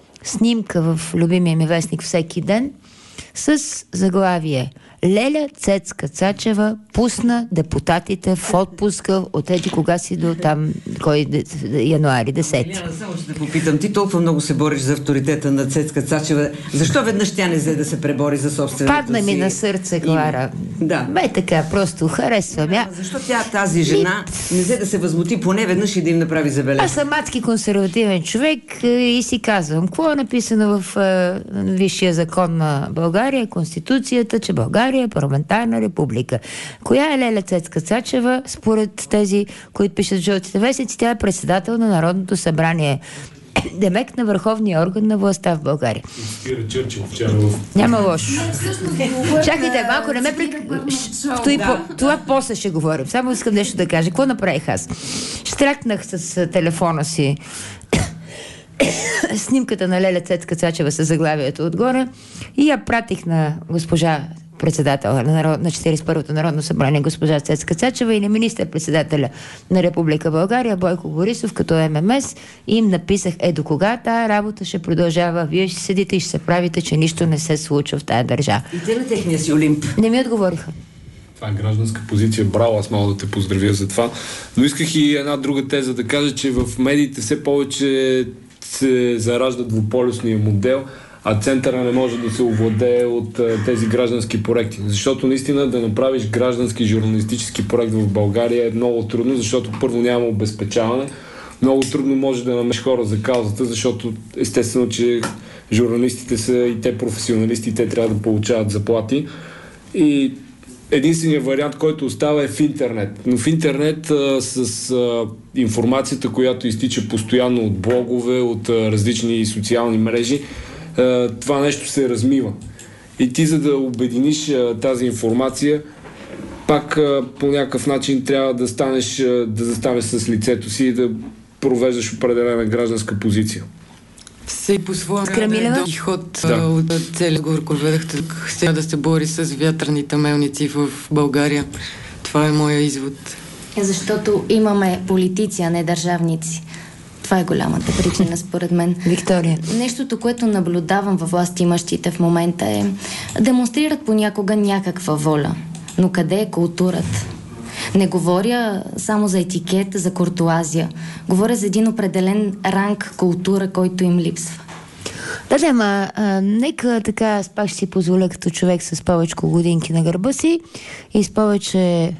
снимка в любимия ми вестник Всеки ден с заглавие: Леля Цецка Цачева пусна депутатите в отпуска от еди кога си до там, кой януари, десети. Няма, само ще те попитам, ти толкова много се бориш за авторитета на Цецка Цачева. Защо веднъж тя не взе да се пребори за собственото си? Падна ми на сърце, Клара. Да. Бе така, просто харесвам я. Защо тя, тази жена, и... не взе да се възмути поне веднъж и да им направи забележка? Аз съм адски консервативен човек и си казвам, какво е написано в е, Висшия закон на България, Конституцията, че България е парламентарна република. Коя е Леля Цецка Цачева? Според тези, които пишат в жълтите вестници, тя е председател на Народното събрание. Демек на върховния орган на властта в България. Спира Чърчил вчера в... Няма лошо. Чакайте, малко не ме прик... по... Това после ще говорим. Само искам нещо да кажа. Какво направих аз? Штракнах с телефона си снимката на Леля Цецка Цачева с заглавието отгоре и я пратих на госпожа председател на, народ, на четиридесет и първото Народно събрание, госпожа Цецка Цачева, и на министър-председателя на Република България Бойко Борисов като Ем Ем Ес, и им написах: е, до кога тая работа ще продължава? Вие ще седите и ще се правите, че нищо не се случва в тая държава. И те на техния си Олимп. Не ми отговориха. Това е гражданска позиция. Браво, аз мога да те поздравя за това. Но исках и една друга теза да кажа, че в медиите все повече се заражда двуполюсния модел, а центъра не може да се овладее от а, тези граждански проекти. Защото наистина да направиш граждански журналистически проект в България е много трудно, защото първо няма обезпечаване, много трудно може да намериш хора за каузата, защото естествено, че журналистите са и те професионалисти, и те трябва да получават заплати. И единственият вариант, който остава, е в интернет. Но в интернет а, с а, информацията, която изтича постоянно от блогове, от а, различни социални мрежи, а, това нещо се размива. И ти, за да обединиш а, тази информация, пак а, по някакъв начин трябва да станеш, а, да застанеш с лицето си и да провеждаш определена гражданска позиция. Все по своя дълги ход да. От целия говор, който ведахте, сега да се бори с вятърните мелници в България. Това е моя извод. Защото имаме политици, а не държавници. Това е голямата причина, според мен. Виктория. Нещото, което наблюдавам във властимащите в момента, е демонстрират понякога някаква воля. Но къде е културата? Не говоря само за етикет, за куртуазия. Говоря за един определен ранг култура, който им липсва. Да, да, ма, а, нека така, аз пак ще си позволя като човек с повече годинки на гърба си и с повече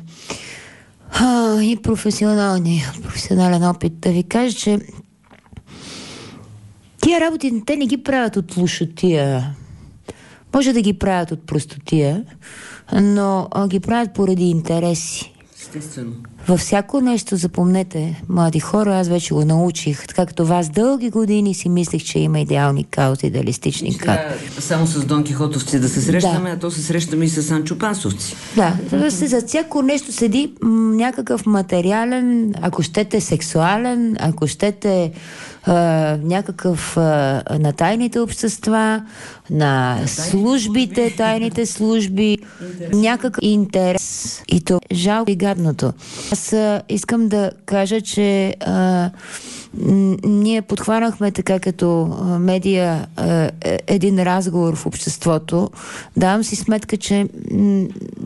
а, и професионални, професионален опит да ви кажа, че тия работи, те не ги правят от лошотия. Може да ги правят от простотия, но а, ги правят поради интереси. Естествено. Във всяко нещо, запомнете, млади хора, аз вече го научих. Така като вас дълги години си мислих, че има идеални каузи, идеалистични каузи. Само с Дон Кихотовци да се срещаме, да. А то се срещаме и с Санчо Пансовци. Да, за всяко нещо седи м- някакъв материален, ако щете сексуален, ако щете а, някакъв а, на тайните общества, на службите, тайните служби, някакъв интерес. И то жалко и гадното. Аз а, искам да кажа, че а, м- ние подхванахме така като а, медия а, един разговор в обществото. Давам си сметка, че м-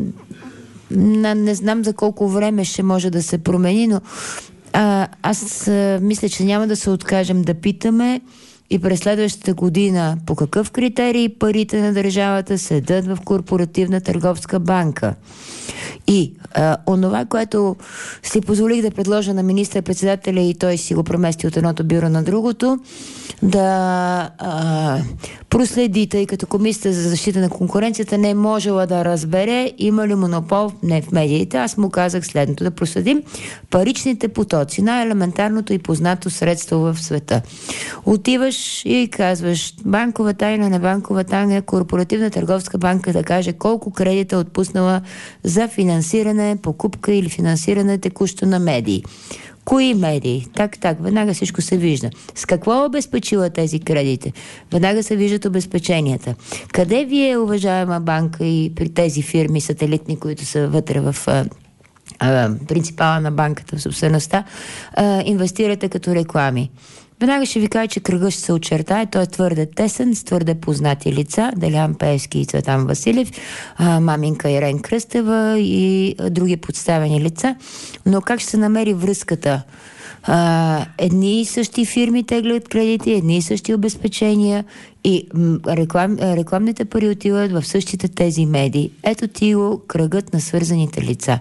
м- не знам за колко време ще може да се промени, но а, аз а, мисля, че няма да се откажем да питаме и през следващата година по какъв критерий парите на държавата седат в Корпоративна търговска банка. И а, онова, което си позволих да предложа на министър-председателя и той си го премести от едното бюро на другото, да а, проследи, тъй като Комисията за защита на конкуренцията не е можела да разбере има ли монопол не в медиите. Аз му казах следното: да проследим паричните потоци, най-елементарното и познато средство в света. Отиваш и казваш банкова тайна, не банкова тайна, Корпоративна търговска банка да каже колко кредита е отпуснала за финансиране, покупка или финансиране текущо на медии. Кои медии? Так, так, веднага всичко се вижда. С какво е обезпечила тези кредити? Веднага се виждат обезпеченията. Къде вие, уважаема банка, и при тези фирми сателитни, които са вътре в а, а, принципала на банката в собствеността, а, инвестирате като реклами? Веднага ще ви кажа, че кръгът ще се очертае. Той е твърде тесен, с твърде познати лица. Делян Пеевски и Цветан Василев, а, маминка Ирен Кръстева и а, други подставени лица. Но как ще се намери връзката? А, едни и същи фирми теглят кредити, едни и същи обезпечения и м, реклам, рекламните пари отиват в същите тези медии. Ето ти го кръгът на свързаните лица.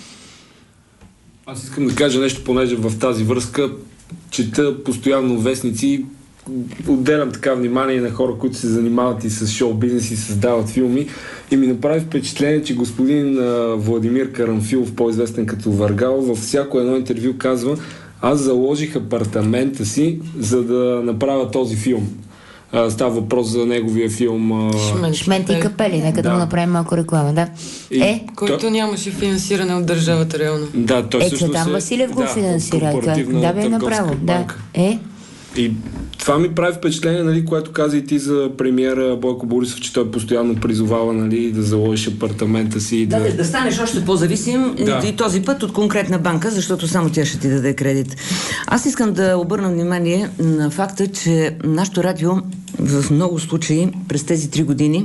Аз искам да кажа нещо, понеже в тази връзка чета постоянно вестници, отделям така внимание на хора, които се занимават и с шоу-бизнес и създават филми, и ми направи впечатление, че господин а, Владимир Карамфилов, по-известен като Варгал, във всяко едно интервю казва: аз заложих апартамента си, за да направя този филм. А, става въпрос за неговия филм а... Шмент, Шмент и капели, нека да, да му направим малко реклама, да. И, е? Който то... нямаше финансиране от държавата реално. Да, той е, всъщност Цветан е... Василев го да, финансира. Да, бе, направо. Да. Е? И това ми прави впечатление, нали, което каза и ти за премиера Бойко Борисов, че той постоянно призовава, нали, да заложиш апартамента си и да... Да, да станеш още по-зависим, да. И този път от конкретна банка, защото само тя ще ти даде кредит. Аз искам да обърна внимание на факта, че нашето радио в много случаи през тези три години,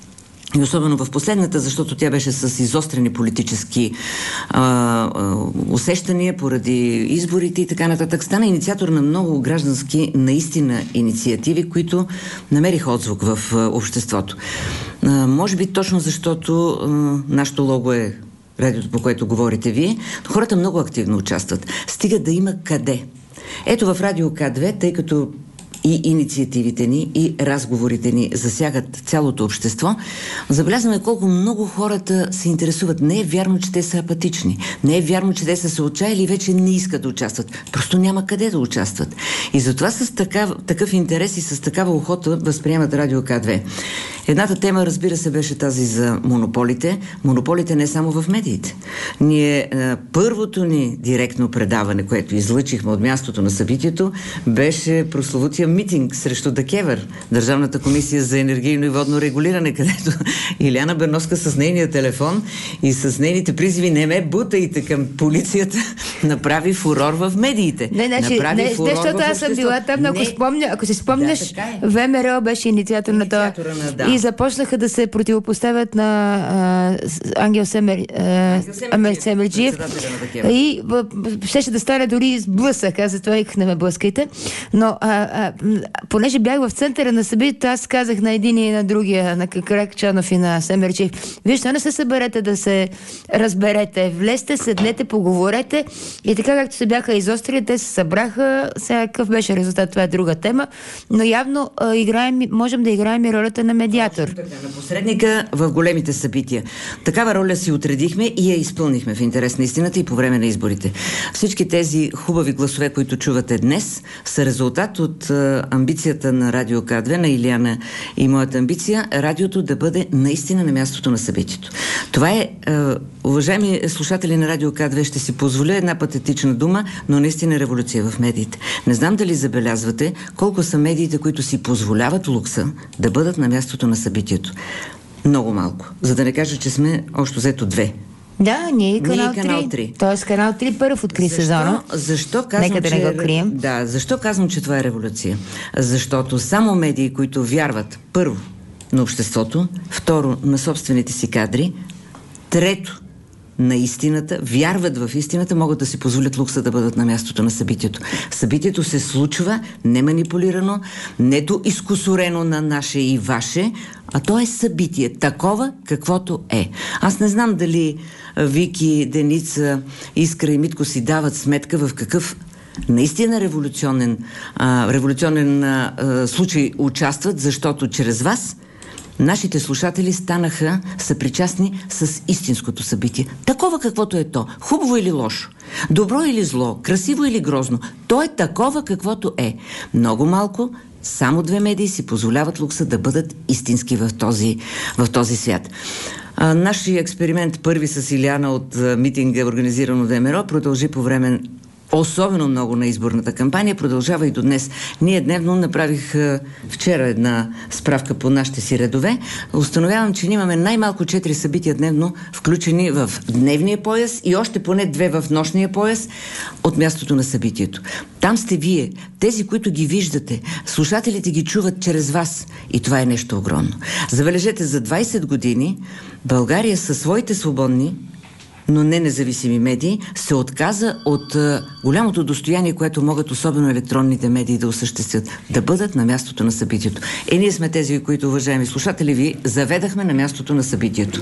и особено в последната, защото тя беше с изострени политически а, а, усещания поради изборите и така нататък, стана инициатор на много граждански наистина инициативи, които намериха отзвук в а, обществото. А, може би точно защото а, нашето лого е радиото, по което говорите вие, но хората много активно участват. Стига да има къде. Ето в Радио К две, тъй като и инициативите ни, и разговорите ни засягат цялото общество, забелязваме колко много хората се интересуват. Не е вярно, че те са апатични. Не е вярно, че те са се отчаяли и вече не искат да участват. Просто няма къде да участват. И затова с такав, такъв интерес и с такава охота възприемат Радио К две. Едната тема, разбира се, беше тази за монополите. Монополите не само в медиите. Ние, първото ни директно предаване, което излъчихме от мястото на събитието, беше прословутия митинг срещу ДКЕВР, Държавната комисия за енергийно и водно регулиране, където Иляна Берновска с нейния телефон и с нейните призиви "не ме бутайте" към полицията направи фурор в медиите. Не, не, направи не, фурор защото аз съм била там, ако, спомня, ако си спомняш, да, е. ВМРО беше инициатор на това. Да. И започнаха да се противопоставят на а, Ангел Семер, а, Семерджиев. И щеше да стане дори сблъсък, аз затова их не ме блъскайте. Но а, а, понеже бях в центъра на събитието, аз казах на един и на другия, на Кракчанов и на Семерчев: вие ще не се съберете да се разберете, влезте, седнете, поговорете. И така както се бяха изострили, те се събраха. Сега какъв беше резултат, това е друга тема, но явно а, играем, можем да играем и ролята на медиатор. На посредника в големите събития. Такава роля си отредихме и я изпълнихме в интерес на истината и по време на изборите. Всички тези хубави гласове, които чувате днес, са резултат от а, амбицията на Радио К две, на Илияна и моята амбиция, радиото да бъде наистина на мястото на събитието. Това е, а, уважаеми слушатели на Радио К две, ще си позволя една патетична дума, но наистина революция в медиите. Не знам дали забелязвате колко са медиите, които си позволяват лукса да бъдат на мястото на събитието. Много малко. За да не кажа, че сме общо взето две. Да, ние и канал, ние канал три. Тоест канал три първ откри защо, сезона. Защо казвам, Нека да не го крием. Да, защо казвам, че това е революция? Защото само медии, които вярват първо на обществото, второ на собствените си кадри, трето на истината, вярват в истината, могат да си позволят лукса да бъдат на мястото на събитието. Събитието се случва не манипулирано, нето изкусорено на наше и ваше, а то е събитие, такова каквото е. Аз не знам дали Вики, Деница, Искра и Митко си дават сметка в какъв наистина революционен, а, революционен а, случай участват, защото чрез вас нашите слушатели станаха съпричастни с истинското събитие. Такова каквото е то. Хубаво или лошо. Добро или зло. Красиво или грозно. То е такова каквото е. Много малко, само две медии си позволяват лукса да бъдат истински в този, в този свят. А, нашия експеримент първи с Илияна от а, митинга, организиран от ВМРО, продължи по време особено много на изборната кампания, продължава и до днес. Ние дневно направих а, вчера една справка по нашите си редове. Установявам, че имаме най-малко четири събития дневно, включени в дневния пояс и още поне две в нощния пояс от мястото на събитието. Там сте вие, тези, които ги виждате. Слушателите ги чуват чрез вас. И това е нещо огромно. Забележете, за двайсет години България със своите свободни, но не независими медии, се отказа от а, голямото достояние, което могат особено електронните медии да осъществят, да бъдат на мястото на събитието. Е, ние сме тези, които, уважаеми слушатели, ви заведахме на мястото на събитието.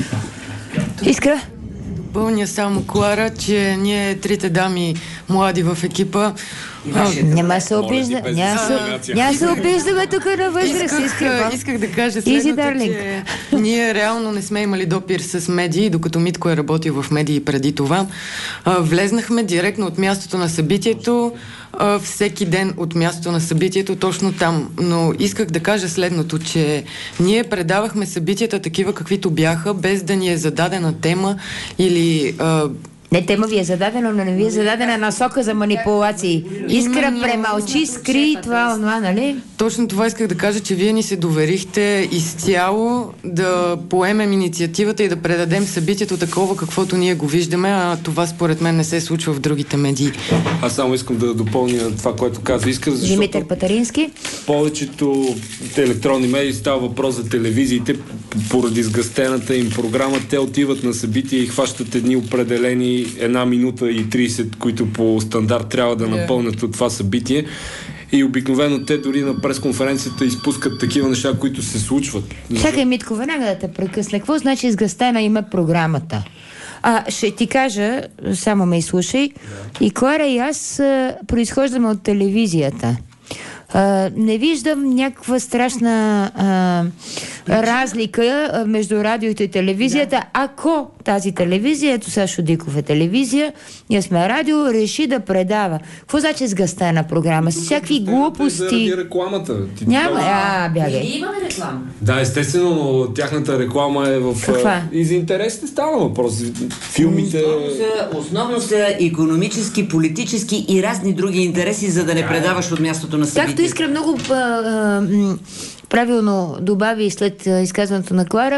Искра? Пълня само Клара, че ние трите дами млади в екипа. Няма се обижда, няма се, няма се обиждаме тук на възраст. Исках, исках да кажа следното, че ние реално не сме имали допир с медии, докато Митко е работил в медии преди това. А, влезнахме директно от мястото на събитието, а, всеки ден от мястото на събитието, точно там. Но исках да кажа следното, че ние предавахме събитията такива каквито бяха, без да ни е зададена тема или... А, Не, тема ви е зададена, но не ви е зададена насока за манипулации. Искра, премълчи, скри това, онова, нали? Точно това исках да кажа, че вие ни се доверихте изцяло да поемем инициативата и да предадем събитието такова, каквото ние го виждаме, а това според мен не се случва в другите медии. Аз само искам да допълня това, което казва Искра, защото Димитър Патарински. Повечето електронни медии, става въпрос за телевизиите, поради сгъстената им програма, те отиват на събития и хващат едни определени една минута и трийсет, които по стандарт трябва да напълнят от това събитие. И обикновено те дори на пресконференцията изпускат такива неща, които се случват. Чакай, Митко, веднага да те прекъсна. Какво значи изгъстена има програмата? А, ще ти кажа, само ме изслушай. Да. И Клара и аз а, произхождаме от телевизията. Uh, не виждам някаква страшна uh, разлика uh, между радиото и телевизията. Да. Ако тази телевизия, ето Сашо Диков е телевизия, ние сме радио, реши да предава. Какво значи сгъстена програма? С всякакви глупости. Заради рекламата. Ти Няма, а, бягай. Ние имаме реклама. Да, естествено, но тяхната реклама е в... Каква? И за интересите става въпрос. Филмите... Основно са, основно са икономически, политически и разни други интереси, за да не предаваш от мястото на събитието. Както Искра много а, а, правилно добави след а, изказването на Клара,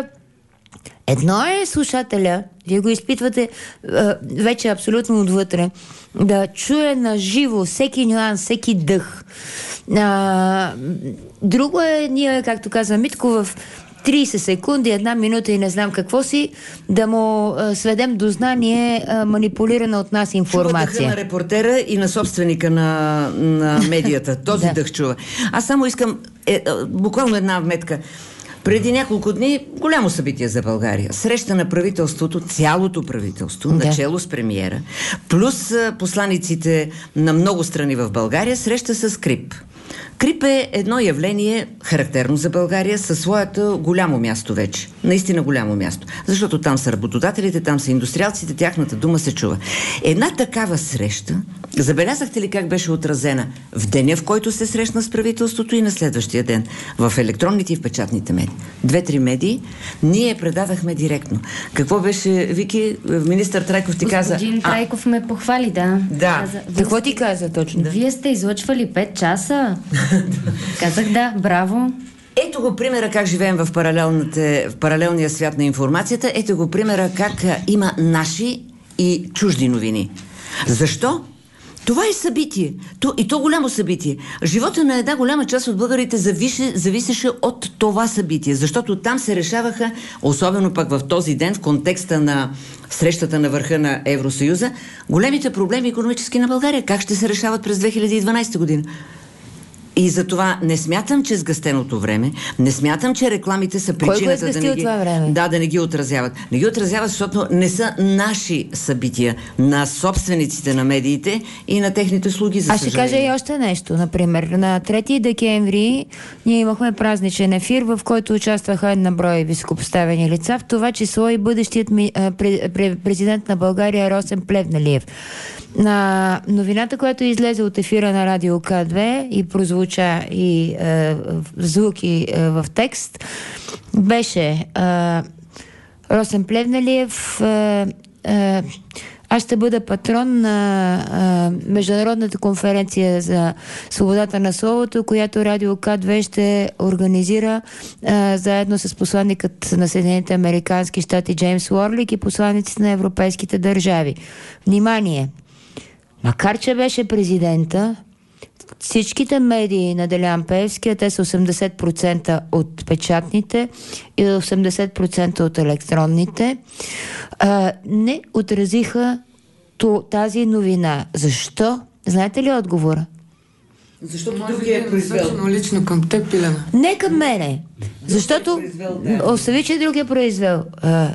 едно е слушателя, вие го изпитвате а, вече абсолютно отвътре, да чуе на живо всеки нюанс, всеки дъх. А, друго е, ние, както казва Митко, в трийсет секунди, една минута и не знам какво си, да му а, сведем до знание а, манипулирана от нас информация. Чува дъха на репортера и на собственика на, на медията. Този да. дъх чува. Аз само искам е, буквално една вметка. Преди няколко дни голямо събитие за България. Среща на правителството, цялото правителство, да. начело с премиера, плюс посланиците на много страни в България, среща с КРИП. КРИП е едно явление характерно за България със своето голямо място вече. Наистина голямо място. Защото там са работодателите, там са индустриалците, тяхната дума се чува. Една такава среща, забелязахте ли как беше отразена в деня, в който се срещна с правителството и на следващия ден в електронните и в печатните медии? Две-три медии ние предавахме директно. Какво беше, Вики? Министър Трайков ти каза... Господин Трайков а... ме похвали, да. Да. Каза, какво ти каза точно? Да. Вие сте излъчвали пет часа. Казах да, браво. Ето го примера как живеем в, в паралелния свят на информацията. Ето го примера как а, има наши и чужди новини. Защо? Това е събитие. То, и то голямо събитие. Живота на една голяма част от българите завише, зависеше от това събитие, защото там се решаваха, особено пък в този ден, в контекста на срещата на върха на Евросъюза, големите проблеми икономически на България. Как ще се решават през две хиляди и дванадесета година? И затова не смятам, че сгъстеното време, не смятам, че рекламите са причината да не, ги, да, да не ги отразяват. Не ги отразяват, защото не са наши събития на собствениците на медиите и на техните слуги, за Аз ще съжаление. кажа и още нещо. Например, на трети декември ние имахме празничен ефир, в който участваха една брой високопоставени лица, в това число и бъдещият ми, а, президент на България Росен Плевнелиев. На новината, която излезе от ефира на Радио К две и прозвуча и е, звуки е, в текст, беше е, Росен Плевнелиев. Е, е, аз ще бъда патрон на е, Международната конференция за свободата на словото, която Радио К две ще организира е, заедно с посланникът на Съединените американски щати Джеймс Уорлик и посланиците на европейските държави. Внимание! Макар че беше президента, всичките медии на Делян Пеевски, те са осемдесет процента от печатните и осемдесет процента от електронните, а, не отразиха тази новина. Защо? Знаете ли отговора? Защото тук е произвел. Лично към теб, Пилена. Не към мене. Защото остави, че друг е произвел. А,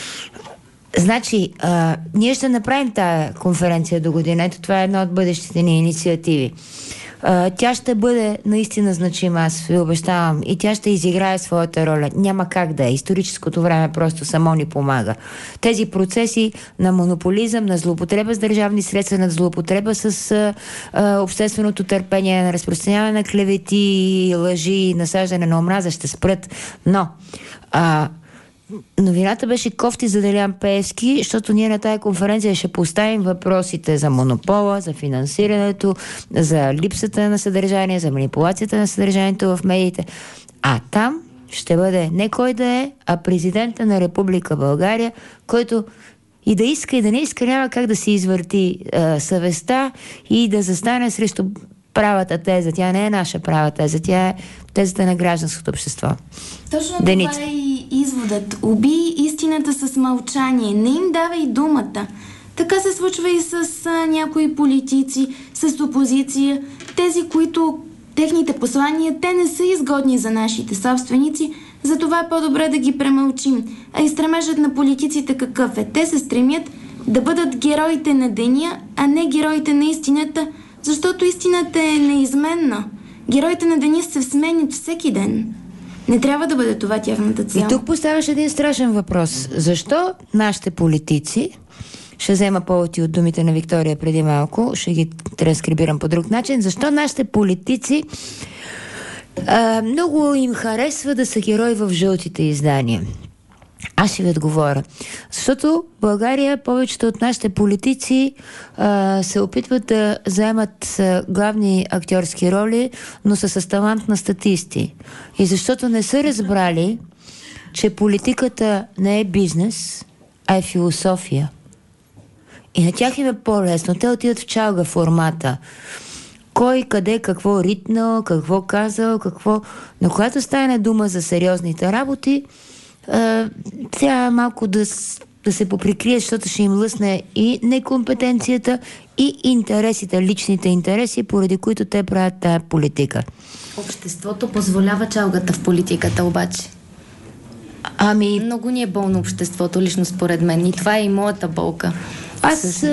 Значи, а, ние ще направим тая конференция до година. Ето, това е една от бъдещите ни инициативи. А, тя ще бъде наистина значима, аз ви обещавам. И тя ще изиграе своята роля. Няма как да е. Историческото време просто само ни помага. Тези процеси на монополизъм, на злоупотреба с държавни средства, на злоупотреба с а, а, общественото търпение, на разпространяване на клевети, лъжи, насаждане на омраза ще спрат. Но... А, новината беше кофти за Делян Пеевски, защото ние на тая конференция ще поставим въпросите за монопола, за финансирането, за липсата на съдържание, за манипулацията на съдържанието в медиите. А там ще бъде не кой да е, а президента на Република България, който и да иска, и да не иска, няма как да си извърти а, съвестта и да застане срещу правата теза. Тя не е наша права теза, тя е тезата на гражданското общество. Точно Деница. Това е и изводът. Уби истината с мълчание. Не им давай думата. Така се случва и с а, някои политици, с опозиция. Тези, които техните послания, те не са изгодни за нашите собственици, затова е по-добре да ги премълчим. А и стремежът на политиците какъв е? Те се стремят да бъдат героите на деня, а не героите на истината, защото истината е неизменна. Героите на деня се сменят всеки ден. Не трябва да бъде това тяхната цел. И тук поставяш един страшен въпрос. Защо нашите политици, ще взема повод от думите на Виктория преди малко, ще ги транскрибирам по друг начин, защо нашите политици а, много им харесва да са герои в жълтите издания? Аз ще ви отговоря. Защото в България повечето от нашите политици а, се опитват да заемат а, главни актьорски роли, но са с талант на статисти. И защото не са разбрали, че политиката не е бизнес, а е философия. И на тях им е по-лесно. Те отиват в чалга формата. кой къде какво ритнал, какво казал, какво... Но когато стане дума за сериозните работи, а, трябва малко да, да се поприкрие, защото ще им лъсне и некомпетенцията, и интересите, личните интереси, поради които те правят тая политика. Обществото позволява чалгата в политиката обаче. Ами... Много ни е болно обществото, лично според мен. И това е и моята болка. Аз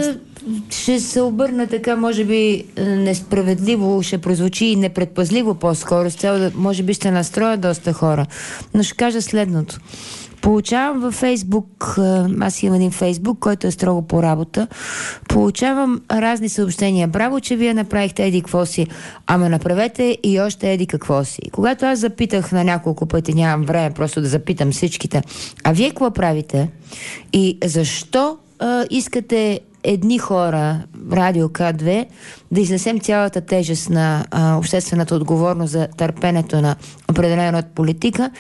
ще се обърна така, може би несправедливо, ще прозвучи и непредпазливо по-скоро, с цел да, може би ще настроя доста хора. Но ще кажа следното. Получавам във Фейсбук, аз имам един Фейсбук, който е строго по работа, получавам разни съобщения. Браво, че вие направихте еди какво си, ама направете и още еди какво си. И когато аз запитах на няколко пъти, нямам време просто да запитам всичките, а вие какво правите и защо а, искате едни хора, Радио К две, да изнесем цялата тежест на а, обществената отговорност за търпенето на определен род политика,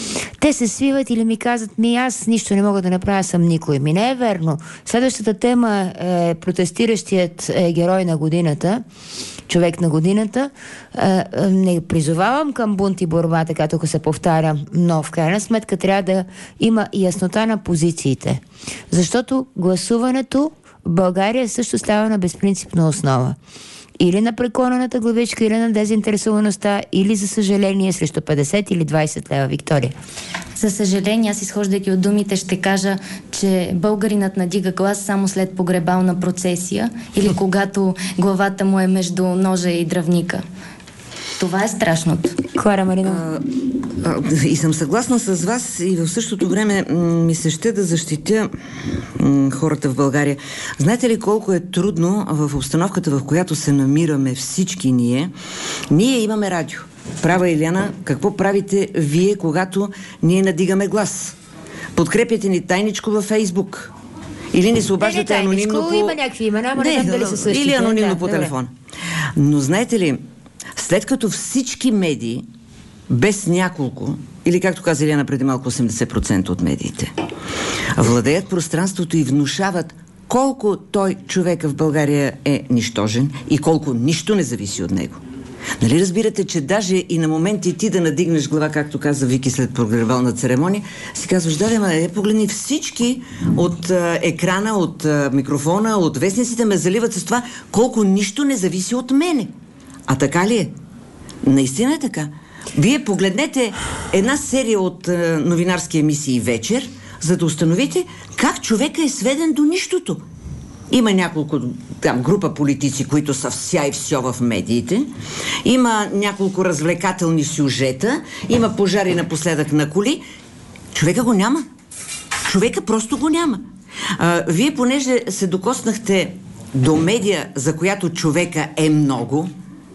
те се свиват или ми казват, ми аз нищо не мога да направя, съм никой. Ми не е верно. Следващата тема е протестиращият е герой на годината, човек на годината. А, не призовавам към бунт и борба, така тук се повтаря, но в крайна сметка трябва да има яснота на позициите. Защото гласуването в България също става на безпринципна основа. Или на преклонената главичка, или на дезинтересоваността, или за съжаление срещу петдесет или двайсет лева. Виктория. За съжаление, аз изхождайки от думите ще кажа, че българинът надига глас само след погребална процесия или когато главата му е между ножа и дръвника. Това е страшното. Клара Марина. А, а, и съм съгласна с вас и в същото време м- ми се ще да защитя м- хората в България. Знаете ли колко е трудно в обстановката, в която се намираме всички ние? Ние имаме радио. Права Иляна, какво правите вие, когато ние надигаме глас? Подкрепяте ни тайничко във Фейсбук? Или ни се обаждате анонимно по... Има някакви имена, ама не, не дали са същите. Или анонимно да, по добре. телефон. Но знаете ли, след като всички медии, без няколко, или както каза Елена преди малко, осемдесет процента от медиите, владеят пространството и внушават колко той, човека в България, е нищожен и колко нищо не зависи от него. Нали разбирате, че даже и на моменти ти да надигнеш глава, както каза Вики след погребална церемония, си казваш, да, ма, е, погледни, всички от а, екрана, от а, микрофона, от вестниците ме заливат с това, колко нищо не зависи от мене. А така ли е? Наистина е така. Вие погледнете една серия от а, новинарски емисии вечер, за да установите как човека е сведен до нищото. Има няколко там група политици, които са вся и все в медиите. Има няколко развлекателни сюжета. Има пожари напоследък на коли. Човека го няма. Човека просто го няма. А, вие, понеже се докоснахте до медия, за която човека е много,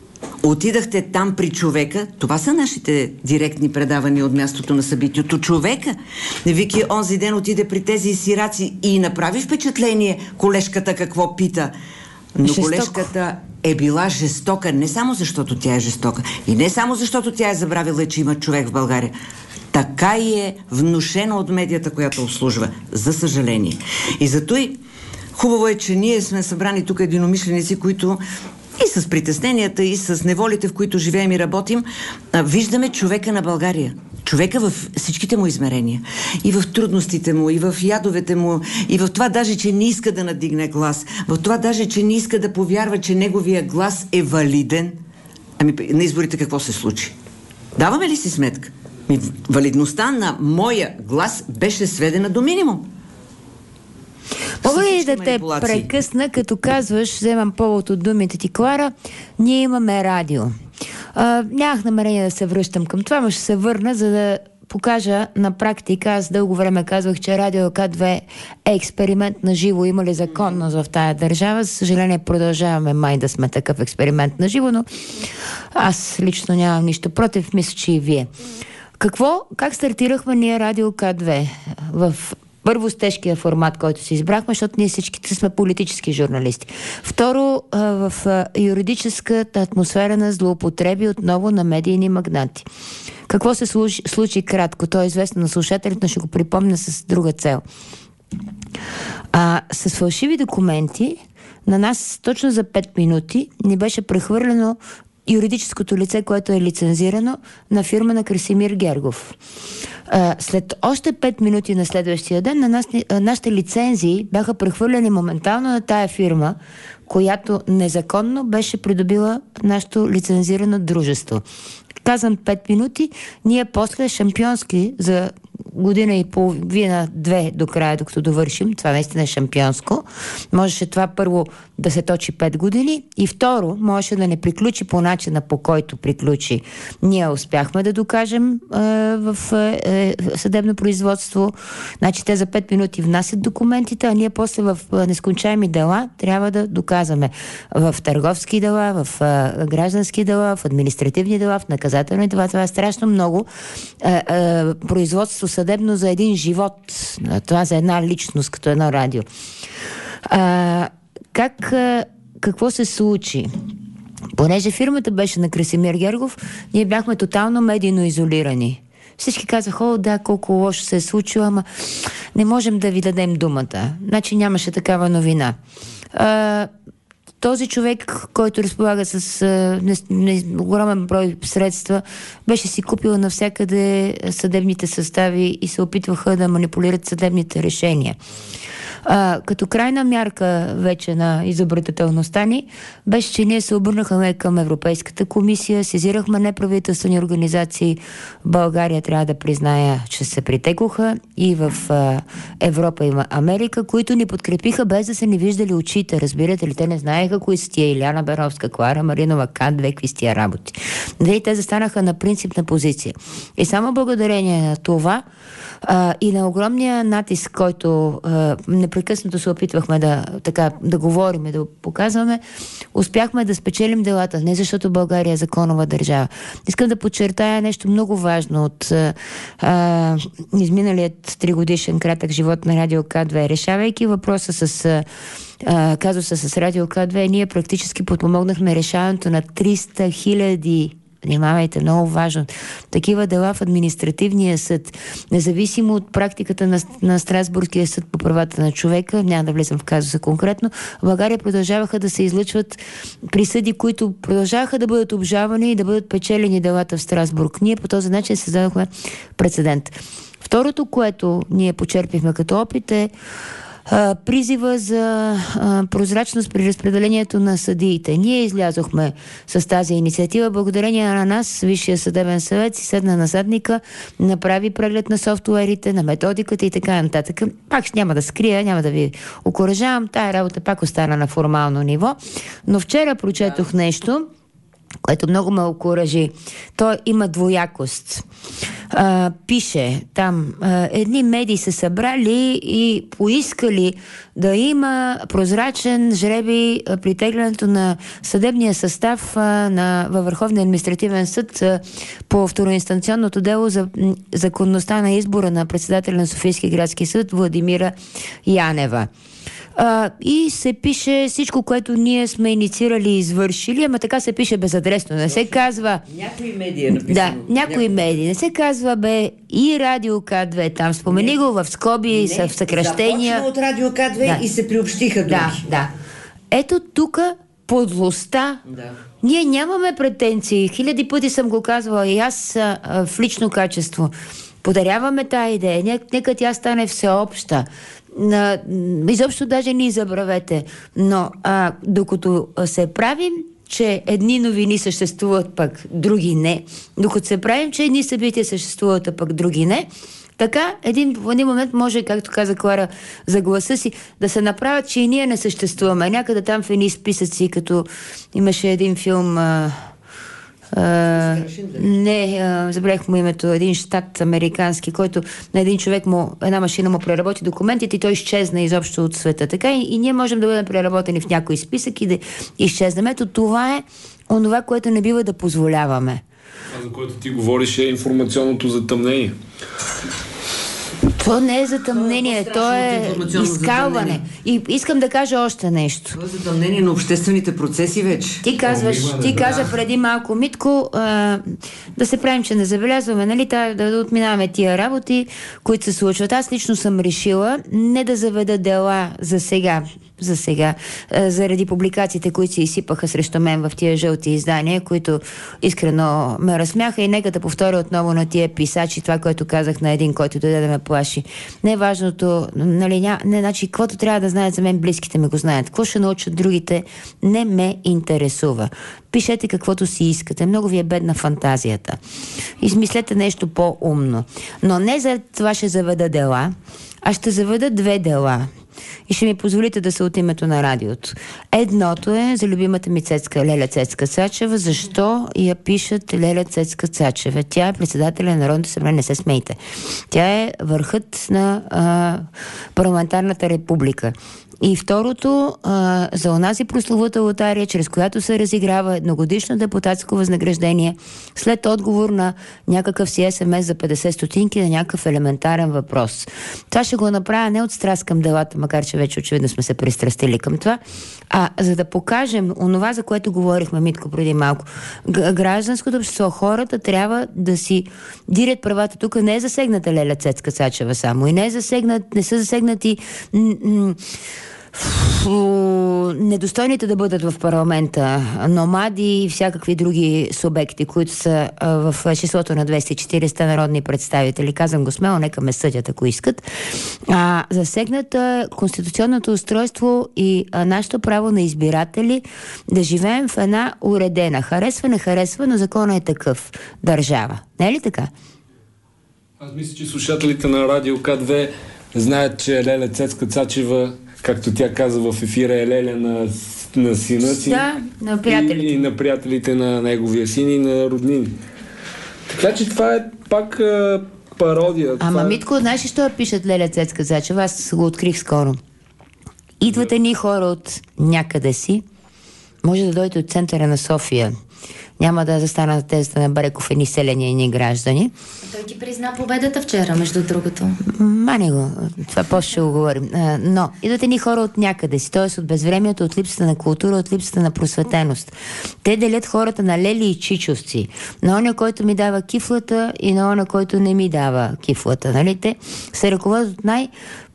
отидахте там при човека. Това са нашите директни предавания от мястото на събитието. Човека. Вики онзи ден отиде при тези сираци и направи впечатление колежката какво пита. Но жестоко. Колежката е била жестока не само защото тя е жестока и не само защото тя е забравила, че има човек в България. Така и е внушено от медията, която обслужва. За съжаление. И зато и хубаво е, че ние сме събрани тук единомишленици, които и с притесненията, и с неволите, в които живеем и работим, виждаме човека на България. Човека в всичките му измерения. И в трудностите му, и в ядовете му, и в това даже, че не иска да надигне глас, в това даже, че не иска да повярва, че неговия глас е валиден. Ами на изборите какво се случи? Даваме ли си сметка? Ми, валидността на моя глас беше сведена до минимум. Мога ли да те прекъсна, като казваш, вземам повод от думите ти, Клара, ние имаме радио. А, нямах намерение да се връщам към това, но ще се върна, за да покажа на практика. Аз дълго време казвах, че Радио К две е експеримент на живо. Има ли законност в тая държава? За съжаление, продължаваме май да сме такъв експеримент на живо, но аз лично нямам нищо против, мисля, че и вие. Какво, как стартирахме ние Радио К две? В първо с тежкия формат, който си избрахме, защото ние всичките сме политически журналисти. Второ, в юридическата атмосфера на злоупотреби отново на медийни магнати. Какво се случи, случи кратко? То е известно на слушателите, но ще го припомня с друга цел. А, с фалшиви документи на нас точно за пет минути ни беше прехвърлено юридическото лице, което е лицензирано на фирма на Красимир Гергов. А, след още пет минути на следващия ден на нас, нашите лицензии бяха прехвърлени моментално на тая фирма, която незаконно беше придобила нашето лицензирано дружество. Казвам пет минути, ние после шампионски за година и половина, две до края, докато довършим, това наистина е шампионско, можеше това първо да се точи пет години и второ, можеше да не приключи по начина, по който приключи. Ние успяхме да докажем е, в е, съдебно производство, значи те за пет минути внасят документите, а ние после в нескончаеми дела трябва да доказваме в търговски дела, в е, граждански дела, в административни дела, в наказателни дела. Това е страшно много е, е, производство съдебно за един живот. Това за една личност, като едно радио. А, как, а, какво се случи? Понеже фирмата беше на Красимир Гергов, ние бяхме тотално медийно изолирани. Всички казаха, о, да, колко лошо се е случило, ама не можем да ви дадем думата. Значи нямаше такава новина. А, този човек, който разполага с а, не, не, огромен брой средства, беше си купил навсякъде съдебните състави и се опитваха да манипулират съдебните решения. А, като крайна мярка вече на изобретателността ни беше, че ние се обърнахме към Европейската комисия, сезирахме неправителствени организации. В България трябва да призная, че се притекоха и в а, Европа и Америка, които ни подкрепиха без да са ни виждали очите. Разбирате ли, те не знаеха кои са тия Иляна Беровска, Клара Маринова, Кан, две какви с тия работи. Дали те застанаха на принципна позиция. И само благодарение на това а, и на огромния натиск, който а, непрекъснато се опитвахме да, така, да говорим и да показваме, успяхме да спечелим делата, не защото България е законова държава. Искам да подчертая нещо много важно от а, изминалият тригодишен кратък живот на Радио К две. Решавайки въпроса с а, казуса с Радио К две, ние практически подпомогнахме решаването на триста хиляди, внимавайте, много важно, такива дела в административния съд. Независимо от практиката на, на Страсбургския съд по правата на човека, няма да влезам в казуса конкретно, в България продължаваха да се излъчват присъди, които продължаваха да бъдат обжавани и да бъдат печелени делата в Страсбург. Ние по този начин създадохме прецедент. Второто, което ние почерпихме като опит, е призива за а, прозрачност при разпределението на съдиите. Ние излязохме с тази инициатива. Благодарение на нас Висшия съдебен съвет си седна на задника, направи преглед на софтуерите, на методиката и така нататък. Пак няма да скрия, няма да ви окуражавам. Тая работа пак остана на формално ниво. Но вчера прочетох нещо, което много ме окуражи. Той има двоякост. А, пише там, а, едни медии се събрали и поискали да има прозрачен жребий при теглянето на съдебния състав а, на, във Върховния административен съд а, по второинстанционното дело за законността на избора на председателя на Софийски градски съд Владимира Янева. Uh, и се пише всичко, което ние сме инициирали и извършили, ама така се пише безадресно. Не се казва... Някои медии е написано. Да, някои Няко... медии. Не се казва, бе, и Радио К две. Там спомени не. го в скоби, не. в съкръщения. Започна от Радио К две да. и се приобщиха други. Да, да. Ето тук подлостта. Да. Ние нямаме претенции. Хиляди пъти съм го казвала и аз а, в лично качество. Подаряваме тая идея. Нека тя стане всеобща. На, изобщо даже ни забравете. Но а, докато се правим, че едни новини съществуват, пък други не, докато се правим, че едни събития съществуват, а пък други не, така един, в един момент може, както каза Клара за гласа си, да се направят, че и ние не съществуваме. Някъде там в едни списъци, като имаше един филм... А, Uh, не, uh, забравих му името, един щат американски, който на един човек му, една машина му преработи документите и той изчезна изобщо от света. Така и, и ние можем да бъдем преработени в някой списък и да изчезнем. Ето това е онова, което не бива да позволяваме. А за което ти говориш е информационното затъмнение. То не е затъмнение, то е изкалване. И искам да кажа още нещо. Това е затъмнение на обществените процеси вече. Ти казваш, О, ти да. каза преди малко, Митко, а, да се правим, че не забелязваме, нали, да, да отминаваме тия работи, които се случват. Аз лично съм решила не да заведа дела за сега за сега, заради публикациите, които се изсипаха срещу мен в тия жълти издания, които искрено ме разсмяха, и нека да повторя отново на тия писачи това, което казах на един, който дойде да ме плаши. Не е важното, нали, ня, не, значи, каквото трябва да знаят за мен, близките ме го знаят. Какво ще научат другите, не ме интересува. Пишете каквото си искате. Много ви е бедна фантазията. Измислете нещо по-умно. Но не за това ще заведа дела, а ще заведа две дела. И ще ми позволите да се от името на радиото. Едното е за любимата ми цецка Леля Цецка Цачева. Защо я пишат Леля Цецка Цачева? Тя е председателя на Народното събрание, не се смейте. Тя е върхът на а, парламентарната република. И второто, а, за онази прословута лотария, чрез която се разиграва едногодишно депутатско възнаграждение след отговор на някакъв си ес ем ес за петдесет стотинки на някакъв елементарен въпрос. Това ще го направя не от страст към делата, макар че вече очевидно сме се пристрастили към това, а за да покажем онова, за което говорихме, Митко, преди малко. Г- гражданското общество, хората трябва да си дирят правата. Тук не е засегната Леля Цецка Цачева само и не е засегнат, не са засегнати м- м- недостойните да бъдат в парламента номади и всякакви други субекти, които са а, в числото на двеста и четиридесет народни представители. Казвам го смело, нека ме съдят, ако искат. А, засегната конституционното устройство и а, нашето право на избиратели да живеем в една уредена, харесва, не харесва, но законът е такъв, държава. Не е ли така? Аз мисля, че слушателите на Радио К две знаят, че Леля Цецка Цачева, както тя каза в ефира, е Леля на, на сина си. Да, на приятелите. И, и на приятелите на неговия син и на роднини. Така че това е пак а, пародия. Ама, това... Митко, знаеш ли що я пишат Леля Цецка Цачева? Аз го открих скоро. Идвате ни хора от някъде си, може да дойдете от центъра на София. Няма да застана на тезата на Бареков, едни селени и ни граждани. Той ти призна победата вчера, между другото. Мани го, това после ще го говорим. А, но, идвате ни хора от някъде си, т.е. от безвремието, от липсата на култура, от липсата на просветеност. Те делят хората на лели и чичовци. На оня, който ми дава кифлата и на оня, който не ми дава кифлата. Нали? Те се ръководят от най-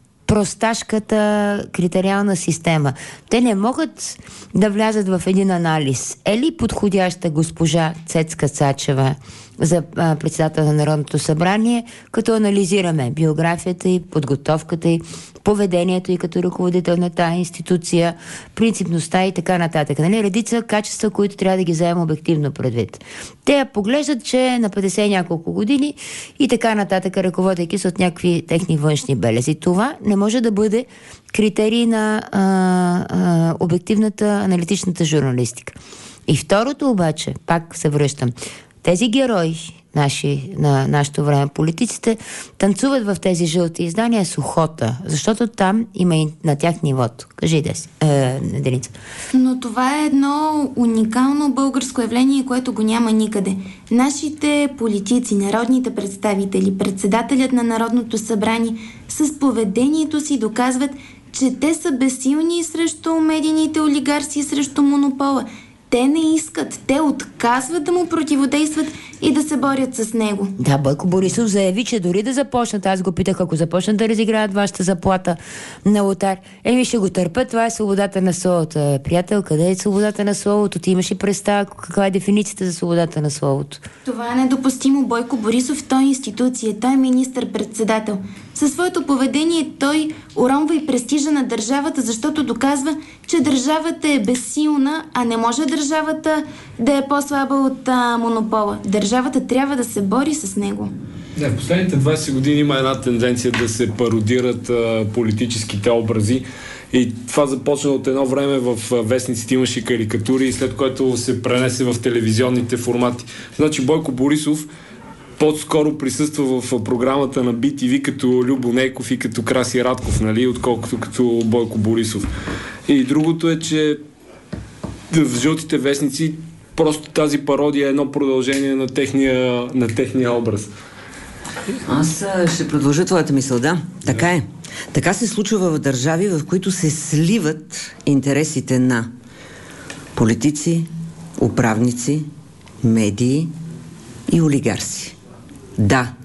просташката критериална система. Те не могат да влязат в един анализ. Е ли подходяща госпожа Цецка Цачева за а, председател на Народното събрание, като анализираме биографията и подготовката и поведението и като ръководител на тая институция, принципността и така нататък. Нали? Редица качества, които трябва да ги вземем обективно предвид. Те я поглеждат, че е на петдесет няколко години и така нататък, ръководейки се от някакви техни външни белези. Това не може да бъде критерий на а, а, обективната аналитичната журналистика. И второто обаче, пак се връщам, тези герои наши, на нашето време, политиците, танцуват в тези жълти издания с охота, защото там има и на тях нивото. Кажи, Деси, е, Деница. Но това е едно уникално българско явление, което го няма никъде. Нашите политици, народните представители, председателят на Народното събрание с поведението си доказват, че те са безсилни срещу медийните олигарси, срещу монопола. Те не искат, те отказват да му противодействат и да се борят с него. Да, Бойко Борисов заяви, че дори да започнат, аз го питах, ако започнат да разиграват вашата заплата на лотар, еми ще го търпят, това е свободата на словото. Приятел, къде е свободата на словото? Ти имаш ли представа каква е дефиницията за свободата на словото? Това е недопустимо. Бойко Борисов, той е институция, той е министър-председател. Със своето поведение той уронва и престижа на държавата, защото доказва, че държавата е безсилна, а не може държавата да е по-слаба от а, монопола. Държавата трябва да се бори с него. Да, в последните двайсет години има една тенденция да се пародират а, политическите образи. И това започна от едно време в вестниците, имаше карикатури, след което се пренесе в телевизионните формати. Значи Бойко Борисов по-скоро присъства в програмата на Би Ти Ви като Любо Нейков и като Краси Радков, нали, отколкото като Бойко Борисов. И другото е, че в жълтите вестници просто тази пародия е едно продължение на техния, на техния образ. Аз ще продължа твоята мисъл, да. Така е. Така се случва в държави, в които се сливат интересите на политици, управници, медии и олигарси. Да,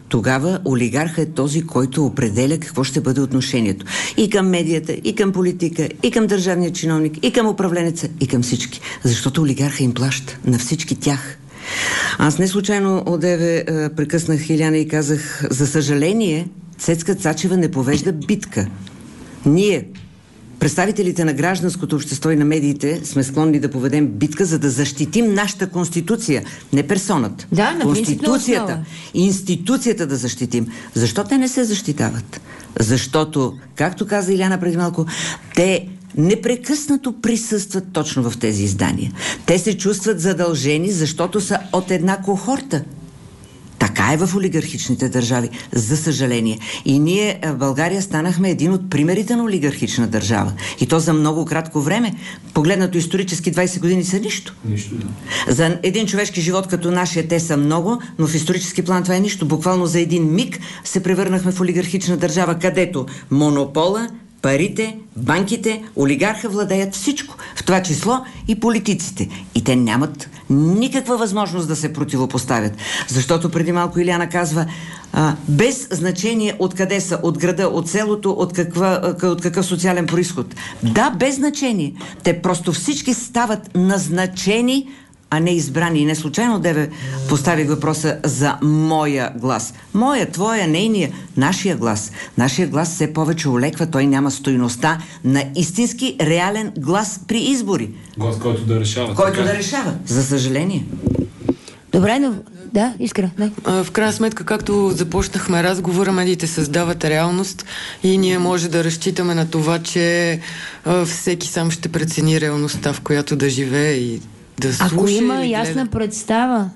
тогава олигарха е този, който определя какво ще бъде отношението. И към медията, и към политика, и към държавния чиновник, и към управленеца, и към всички. Защото олигарха им плаща на всички тях. Аз не случайно одеве е, прекъснах Иляна и казах, за съжаление, Цецка Цачева не повежда битка. Ние, представителите на гражданското общество и на медиите, сме склонни да поведем битка, за да защитим нашата конституция. Не персоната. Да, на конституцията. Институцията да защитим. Защо те не се защитават? Защото, както каза Иляна преди малко, те непрекъснато присъстват точно в тези издания. Те се чувстват задължени, защото са от една кохорта. Така е в олигархичните държави, за съжаление. И ние в България станахме един от примерите на олигархична държава. И то за много кратко време. Погледнато исторически двайсет години са нищо. Нищо, да. За един човешки живот като нашия те са много, но в исторически план това е нищо. Буквално за един миг се превърнахме в олигархична държава, където монопола, парите, банките, олигарха владеят всичко, в това число и политиците. И те нямат никаква възможност да се противопоставят. Защото преди малко Иляна казва, а, без значение откъде са, от града, от селото, от, каква, от какъв социален происход. Да, без значение. Те просто всички стават назначени, а не избрани. И не случайно, Деве, поставих въпроса за моя глас. Моя, твоя, нейния, нашия глас. Нашия глас все повече олеква, той няма стойността на истински реален глас при избори. Глас, който да решава. Който така. да решава, за съжаление. Добре, но... Да, Искра, да. А, в крайна сметка, както започнахме разговора, медиите създават реалност и ние може да разчитаме на това, че а, всеки сам ще прецени реалността, в която да живее и да слуша. Ако има или ясна гледа. представа.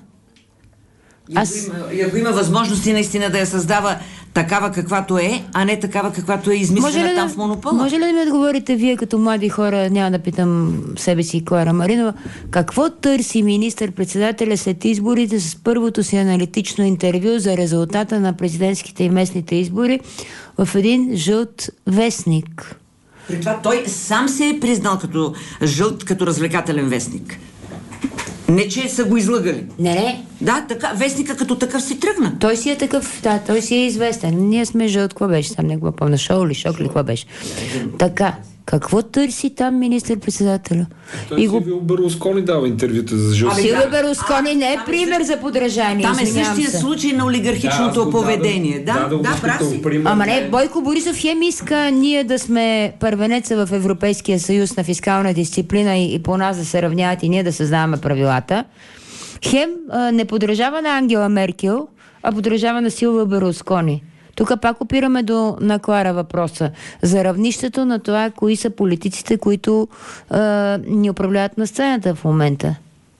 И Аз... ако, има, и ако има възможности наистина да я създава такава каквато е, а не такава каквато е измислена там да, в монопола. Може ли да ми отговорите вие като млади хора, няма да питам себе си Клара Маринова, какво търси министър-председателя след изборите с първото си аналитично интервю за резултата на президентските и местните избори в един жълт вестник? При това той сам се е признал като жълт, като развлекателен вестник. Не, че са го излъгали. Не, не. Да, така, вестника като такъв си тръгна. Той си е такъв, да, той си е известен. Ние сме жълт, какво беше? Сам не го помня, шоу ли, шок ли, какво беше? Така, какво търси там министър-председателя? Той И си го... бил Берлускони дава интервюта за жълт. Силвио Берлускони не е пример за подражание. Там е същия се. случай на олигархичното да, поведение. Да, да, да, прав си. Ама не, Бойко Борисов хем иска ние да сме първенеца в Европейския съюз на фискална дисциплина и, и по нас да се равняват и ние да създаваме правилата. Хем а, не подражава на Ангела Меркел, а подражава на Силвио Берлускони. Тук пак опираме до на Клара въпроса за равнището на това, кои са политиците, които а, ни управляват на сцената в момента.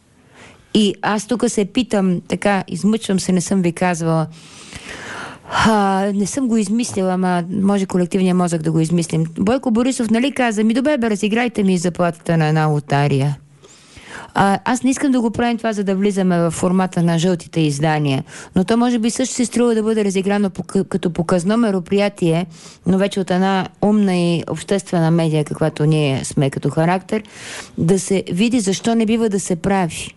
И аз тук се питам, така, измъчвам се, не съм ви казвала, а, не съм го измислила, ама може колективния мозък да го измислим. Бойко Борисов, нали каза, ми добре бе, разиграйте ми заплатата на една лотария. А, аз не искам да го правим това, за да влизаме в формата на жълтите издания, но то може би също се струва да бъде разиграно по, като показно мероприятие, но вече от една умна и обществена медия, каквато ние сме като характер, да се види защо не бива да се прави.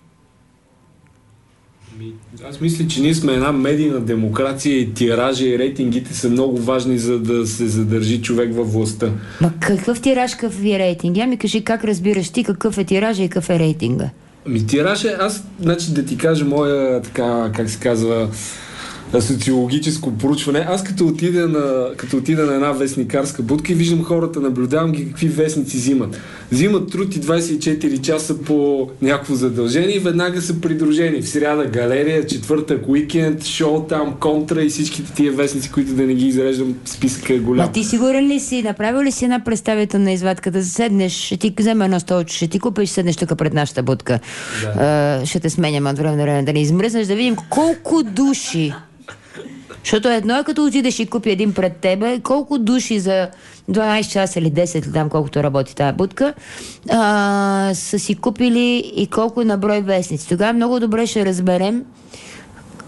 Аз мисля, че ние сме една медийна демокрация и тиража и рейтингите са много важни, за да се задържи човек във властта. Ма какъв тираж, какъв е рейтинг? Я ми кажи как разбираш ти какъв е тиража и какъв е рейтинга? Ми тираж е, аз, значи да ти кажа моя, така, как се казва, социологическо проучване. Аз като отида на, като отида на една вестникарска будка и виждам хората, наблюдавам ги какви вестници взимат. Взимат труд и двайсет и четири часа по някакво задължение и веднага са придружени. В сряда галерия, четвъртък уикенд, шоу там, контра и всичките тия вестници, които да не ги изреждам, списъка е голям. А ти сигурен ли си, направил ли си една представителна извадка да седнеш, ще ти взема едно столче, ще ти купиш, седнеш тук пред нашата будка. Да. А, ще те сменям от време на време, да не измръзнеш, да видим колко души. Защото едно е като отидеш и купи един пред тебе, колко души за дванайсет часа или десет, там колкото работи тази будка, а, са си купили и колко на брой вестници. Тогава много добре ще разберем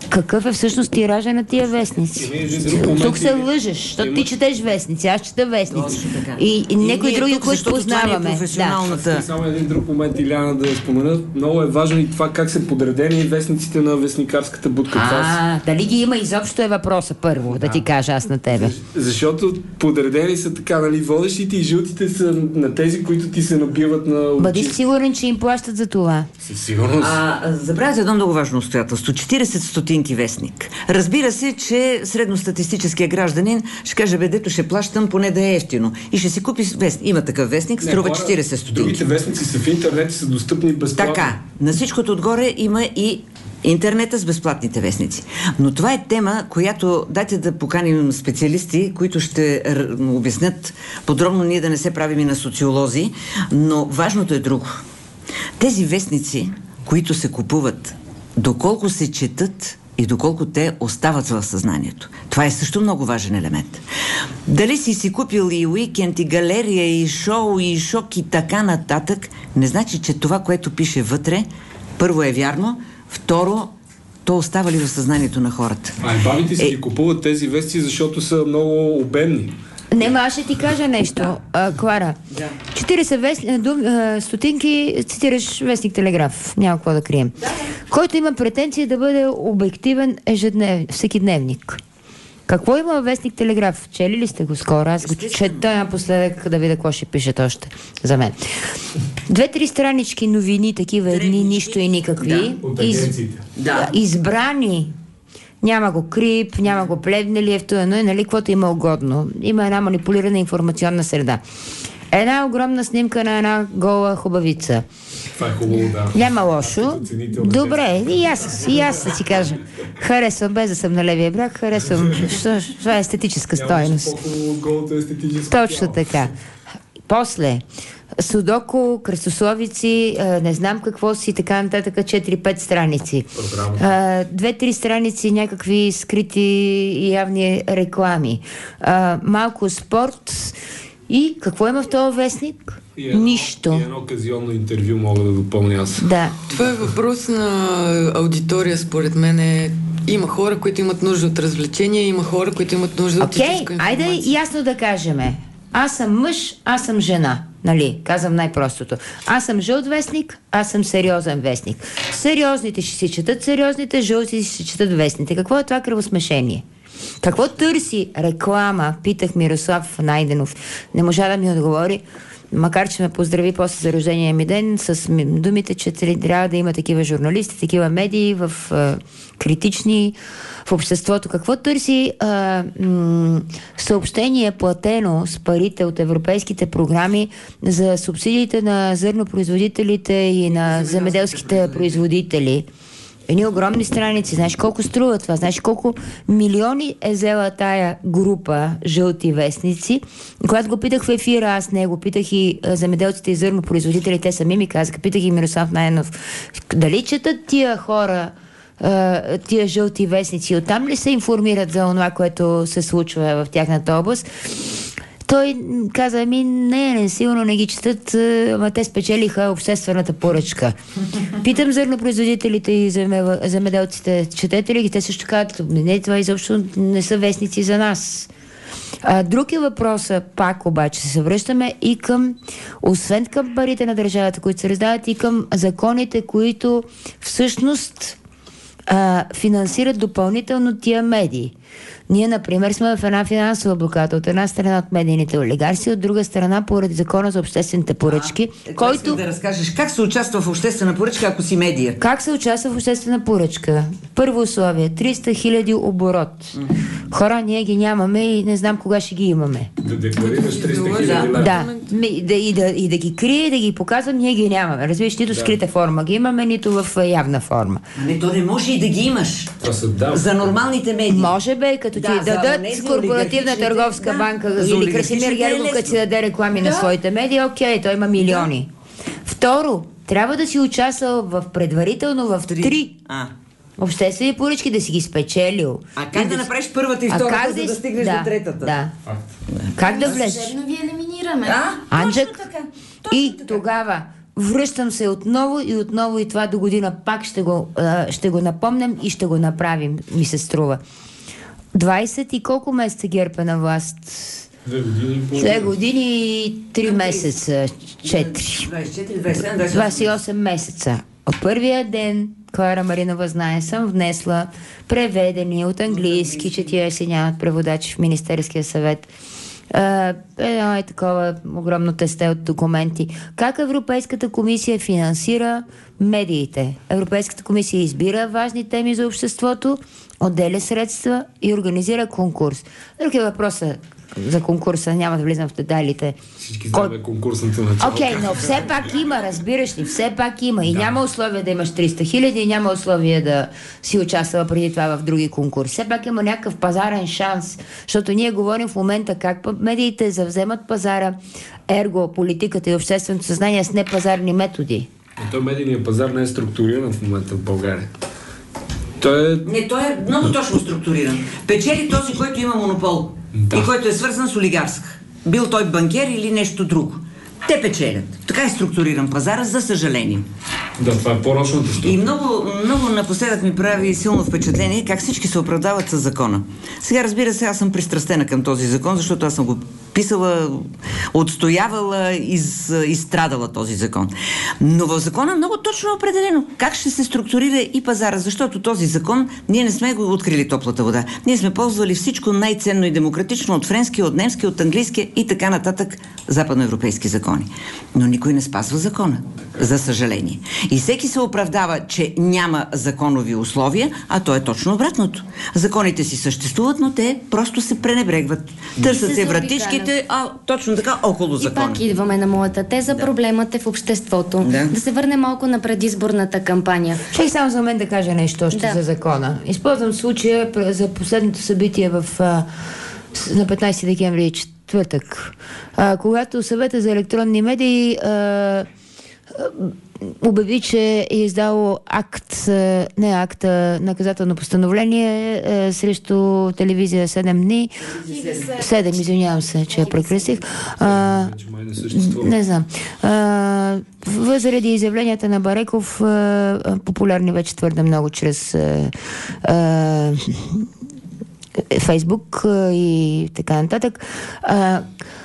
какъв е всъщност тиража на тия вестници? Тук се лъжеш, защото ти четеш вестници, аз чета вестници. И, и някои други, които познаваме. Е професионалната... Да. Само един друг момент, Иляна, да спомена. Много е важно и това как са подредени вестниците на вестникарската будка. А, дали ги има изобщо е въпроса първо, да, да ти кажа аз на тебе. Защото подредени са така, нали, водещите и жълтите са на тези, които ти се набиват на очи. Бъди сигурен, че им плащат за това. Със сигурност. А, забравяте едно много важно обстоятелство. четирийсет стотинки вестник. Разбира се, че средностатистическия гражданин ще каже, бе, дето ще плащам, поне да е ефтино. И ще си купи вестник. Има такъв вестник, струва четирийсет стотинки. Другите вестници са в интернет и са достъпни безплатно. Така, на всичкото отгоре има и интернета с безплатните вестници. Но това е тема, която дайте да поканим специалисти, които ще р- обяснят подробно, ние да не се правим и на социолози, но важното е друго. Тези вестници, които се купуват, доколко се четат и доколко те остават в съзнанието. Това е също много важен елемент. Дали си си купил и уикенд, и галерия, и шоу, и шок, и така нататък, не значи, че това, което пише вътре, първо е вярно, второ, то остава ли в съзнанието на хората. А и бабите си е... ги купуват тези вести, защото са много обемни. Не, ма аз ще ти кажа нещо, а, Клара. Да. четирийсет вест... дум... стотинки цитираш вестник Телеграф. Няма какво да крием. Да. Който има претенция да бъде обективен ежеднев... всеки дневник. Какво има вестник Телеграф? Чели ли сте го скоро? Аз го чета напоследък да видя какво ще пишат още за мен. Две-три странички новини, такива едни, нищо и никакви. Да. Из... Да. Избрани. Няма го Крип, няма го Плевнелиев, това, но и нали, каквото има угодно. Има една манипулирана информационна среда. Една огромна снимка на една гола хубавица. Това е хубаво, да. Няма лошо. Добре, и аз, и аз да си кажа. Харесвам, без да съм на левия бряг, харесвам. Това е естетическа стойност. Точно така. После, Судоко, кръстословици, не знам какво си, така нататък, четири-пет страници. А, две-три страници някакви скрити и явни реклами. А, малко спорт. И какво има в този вестник? И едно, Нищо. И едно казионно интервю мога да допълня аз. Да. Това е въпрос на аудитория, според мен. Е... Има хора, които имат нужда от развлечения, има хора, които имат нужда от истинска информация. информация. Окей, айде ясно да кажеме. Аз съм мъж, аз съм жена. Нали, казвам най-простото. Аз съм жълт вестник, аз съм сериозен вестник. Сериозните ще си четат сериозните, жълтите ще си четат вестните. Какво е това кръвосмешение? Какво търси реклама? Питах Мирослав Найденов. Не можа да ми отговори, макар че ме поздрави после за рождения ми ден с думите, че трябва да има такива журналисти, такива медии в е, критични в обществото. Какво търси е, м- съобщение платено с парите от европейските програми за субсидиите на зърнопроизводителите и на земеделските производители? Едни огромни страници. Знаеш колко струва това? Знаеш колко милиони е взела тая група жълти вестници? Когато го питах в ефира, аз не го питах и земеделците и зърнопроизводители, те сами ми казаха, питах и Мирослав Найденов, дали четат тия хора тия жълти вестници? Оттам ли се информират за това, което се случва в тяхната област? Той каза, ми не, не, сигурно не ги четат, ама те спечелиха обществената поръчка. Питам зърнопроизводителите и земеделците, четете ли ги? Те също казват, не, това изобщо не са вестници за нас. А, друг е въпроса, пак обаче се връщаме и към, освен към парите на държавата, които се раздават, и към законите, които всъщност а, финансират допълнително тия медии. Ние, например, сме в една финансова блокада. От една страна от медийните олигарси, от друга страна поради закона за обществените поръчки, а, който... Да разкажеш как се участва в обществена поръчка, ако си медия? Как се участва в обществена поръчка? Първо условие, триста хиляди оборот. Mm-hmm. Хора, ние ги нямаме и не знам кога ще ги имаме. Да декларираш триста хиляди лева. Да, да, и, да, и да ги крие, да ги показвам, ние ги нямаме. Разбираш, нито да. скрита форма ги имаме, нито в явна форма. Не, то не може и да ги имаш. Да. За нормалните медии. Може бе, като да, ти дадат корпоративна търговска да, банка или Красимир Гергов, като си даде реклами да. на своите медии, окей, той има милиони. Да. Второ, трябва да си участвал в предварително в три, три. А. обществени поръчки, да си ги спечелил. А как да, да направиш първата и втората, за да стигнеш да, до третата? Да. Как да влезеш? Служебно ви елиминираме. Анджак. И тогава връщам се отново и отново и това до година пак ще го, а, ще го напомням и ще го направим, ми се струва. двайсет и колко месеца ГЕРБ е на власт? Две години. Две години и три месеца. Четири. двайсет и четири, двайсет и седем, двайсет и осем месеца. От първия ден Клара Маринова знае, съм внесла преведени от английски, че тия си нямат преводачи в Министерския съвет. Uh, едно е такова огромно тесте от документи. Как Европейската комисия финансира медиите? Европейската комисия избира важни теми за обществото, отделя средства и организира конкурс. Друг е въпросът за конкурса, няма да влизам в детайлите. Всички знаем Кой... конкурсното начало. Окей, okay, но все пак има, разбираш ли, все пак има. И да. Няма условия да имаш триста хиляди, и няма условия да си участвала преди това в други конкурси. Все пак има някакъв пазарен шанс, защото ние говорим в момента как медиите завземат пазара, ерго, политиката и общественото съзнание с непазарни методи. Но той медийният пазар не е структуриран в момента в България. Той е... Не, той е много точно структуриран. Печели този, който има монопол. Да. И който е свързан с олигарск. Бил той банкер или нещо друго. Те печелят. Така е структуриран пазара, за съжаление. Да, това е по-рочната структура. И много, много напоследък ми прави силно впечатление как всички се оправдават с закона. Сега, разбира се, аз съм пристрастена към този закон, защото аз съм го писала, отстоявала и изстрадала този закон. Но в закона много точно е определено как ще се структурира и пазара, защото този закон, ние не сме го открили топлата вода. Ние сме ползвали всичко най-ценно и демократично от френски, от немски, от английски и така нататък западноевропейски закони. Но никой не спазва закона, за съжаление. И всеки се оправдава, че няма законови условия, а то е точно обратното. Законите си съществуват, но те просто се пренебрегват. Търсят се вратичките, а точно така около закона. И пак идваме на моята теза. Да. Проблемът е в обществото. Да. Да се върне малко на предизборната кампания. Ще само за мен да кажа нещо още да. за закона. Използвам случая за последното събитие в, а, на петнайсети декември, четвъртък, а, когато Съвета за електронни медии а, а, обяви, че е издало акт, не акт, наказателно постановление е, срещу телевизия седем дни. седем, извинявам се, че я прекресих. А, не знам. А, заради изявленията на Бареков, а, популярни вече твърде много чрез а, а, Фейсбук а, и така нататък. А,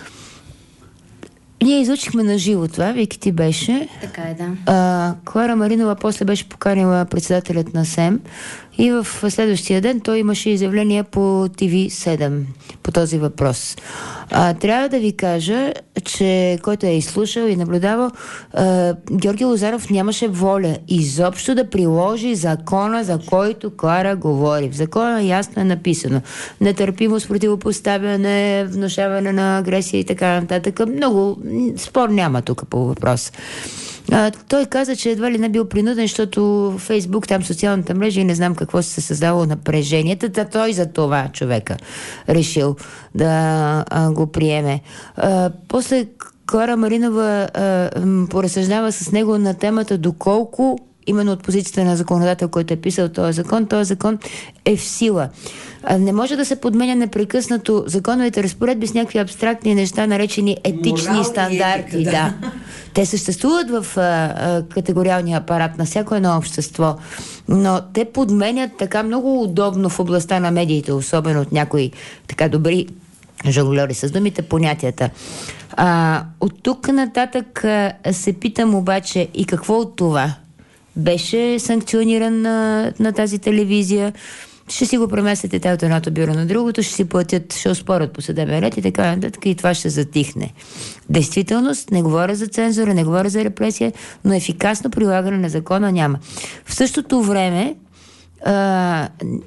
Ние изучихме на живо това, Вики ти беше. Така е, да. А, Клара Маринова после беше поканила председателят на СЕМ и в следващия ден той имаше изявление по Т В седем по този въпрос. А, трябва да ви кажа, че който е изслушал и наблюдавал, а, Георги Лозаров нямаше воля изобщо да приложи закона, за който Клара говори. В закона ясно е написано. Нетърпимост, противопоставяне, внушаване на агресия и така нататък. Много спор няма тук по въпрос. А, той каза, че едва ли не бил принуден, защото Фейсбук, там социалната мрежа и не знам какво се създало напрежението. Да, той за това човека решил да а, го приеме. А, после Клара Маринова а, поразсъждава с него на темата доколко именно от позицията на законодател, който е писал този закон, този закон е в сила. Не може да се подменя непрекъснато законовите разпоредби с някакви абстрактни неща, наречени етични Морал стандарти. Етика, да. Да. Те съществуват в а, а, категориалния апарат на всяко едно общество, но те подменят така много удобно в областта на медиите, особено от някои така добри жонглери с думите, понятията. А, от тук нататък а, се питам обаче и какво от това? Беше санкциониран на, на тази телевизия, ще си го преместите те от едното бюро на другото, ще си платят, ще оспорят по съдебен ред и така нататък, и това ще затихне. Действителност, не говоря за цензура, не говоря за репресия, но ефикасно прилагане на закона няма. В същото време а,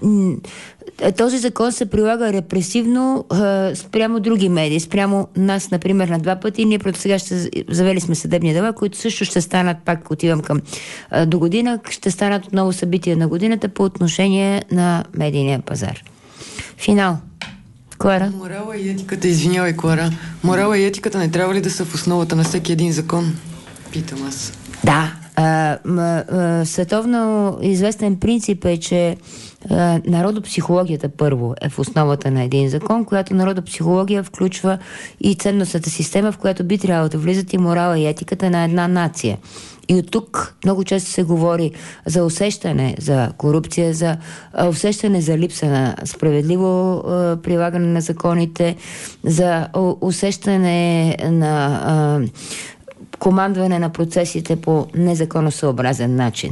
този закон се прилага репресивно а, спрямо други медии, спрямо нас, например, на два пъти. Ние прото сега ще завели сме съдебни дела, които също ще станат, пак отивам към а, до година, ще станат отново събития на годината по отношение на медийния пазар. Финал. Клара? Морала и етиката, извинявай, Клара. Морала и етиката не трябва ли да са в основата на всеки един закон? Питам аз. Да, А, м, а, световно известен принцип е, че а, народопсихологията първо е в основата на един закон, която народопсихология включва и ценностната система, в която би трябвало да влизат и морала и етиката на една нация. И от тук много често се говори за усещане за корупция, за а, усещане за липса на справедливо а, прилагане на законите, за а, усещане на а, командване на процесите по незаконосъобразен начин.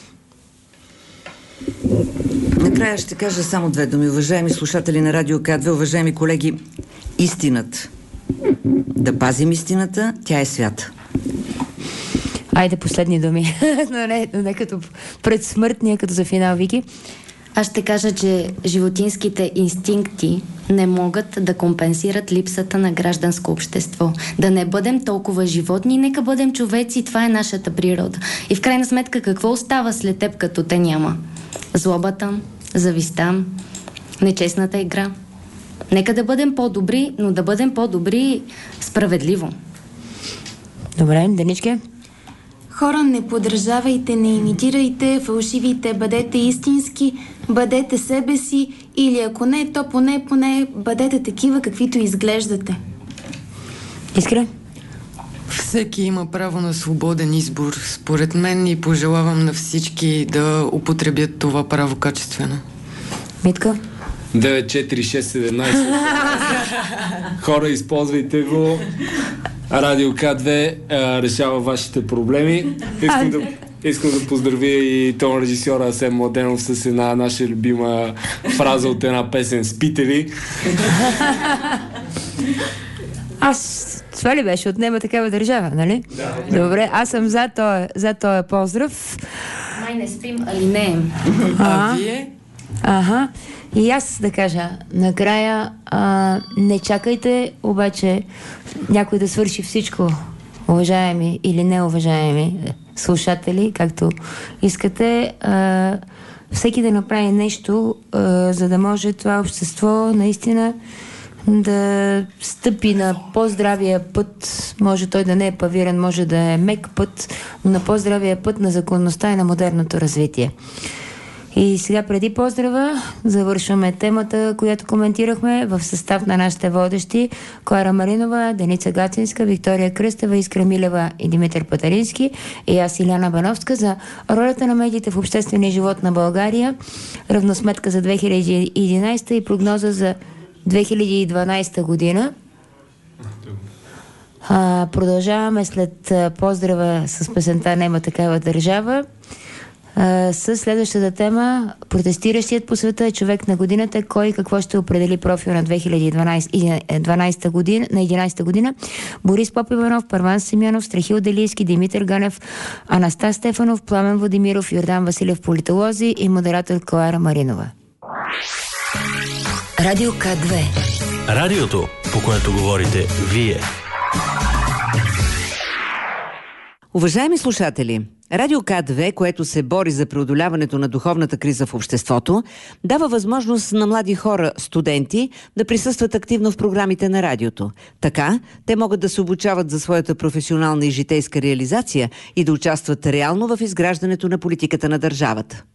Накрая ще кажа само две думи. Уважаеми слушатели на Радио К две, уважаеми колеги, истината. Да пазим истината, тя е свята. Айде, последни думи. Но не, не като предсмъртния, като за финал, Вики. Аз ще кажа, че животинските инстинкти не могат да компенсират липсата на гражданско общество. Да не бъдем толкова животни, нека бъдем човеци, това е нашата природа. И в крайна сметка, какво остава след теб, като те няма? Злобата, завистта, нечестната игра. Нека да бъдем по-добри, но да бъдем по-добри справедливо. Добре, Деничке? Хора, не подражавайте, не имитирайте фалшивите, бъдете истински, бъдете себе си или ако не, то поне, поне бъдете такива, каквито изглеждате. Искра? Всеки има право на свободен избор, според мен, и пожелавам на всички да употребят това право качествено. Митка? девет четири шест седемнайсет Хора, използвайте го. Радио К две а, решава вашите проблеми. Искам да, искам да поздравя и тон режисьора Асен Младенов с една наша любима фраза от една песен "Спите ли?" Аз... Това ли беше? Отнема такава държава, нали? Да. Добре, аз съм за този, за този поздрав. Май не спим, али не. А, а вие? Ага. И аз да кажа, накрая а, не чакайте обаче някой да свърши всичко, уважаеми или неуважаеми слушатели, както искате. А, всеки да направи нещо, а, за да може това общество наистина да стъпи на по-здравия път. Може той да не е павиран, може да е мек път, но на по-здравия път на законността и на модерното развитие. И сега, преди поздрава, завършваме темата, която коментирахме в състав на нашите водещи: Клара Маринова, Деница Гацинска, Виктория Кръстева, Искра Милева и Димитър Патарински, и аз, Иляна Бановска, за ролята на медиите в обществения живот на България, равносметка за две хиляди и единайсета и прогноза за две хиляди и дванайсета година. А, продължаваме след а, поздрава с песента "Нема такава държава", а, с следващата тема: протестиращият по света е човек на годината. Кой и какво ще определи профил на две хиляди и дванайсета година, на единайсета година? Борис Попиванов, Първан Симеонов, Страхил Делийски, Димитър Ганев, Анастас Стефанов, Пламен Владимиров, Йордан Василев, политолози, и модератор Клара Маринова. Радио К две. Радиото, по което говорите вие. Уважаеми слушатели, Радио К две, което се бори за преодоляването на духовната криза в обществото, дава възможност на млади хора, студенти, да присъстват активно в програмите на радиото. Така, те могат да се обучават за своята професионална и житейска реализация и да участват реално в изграждането на политиката на държавата.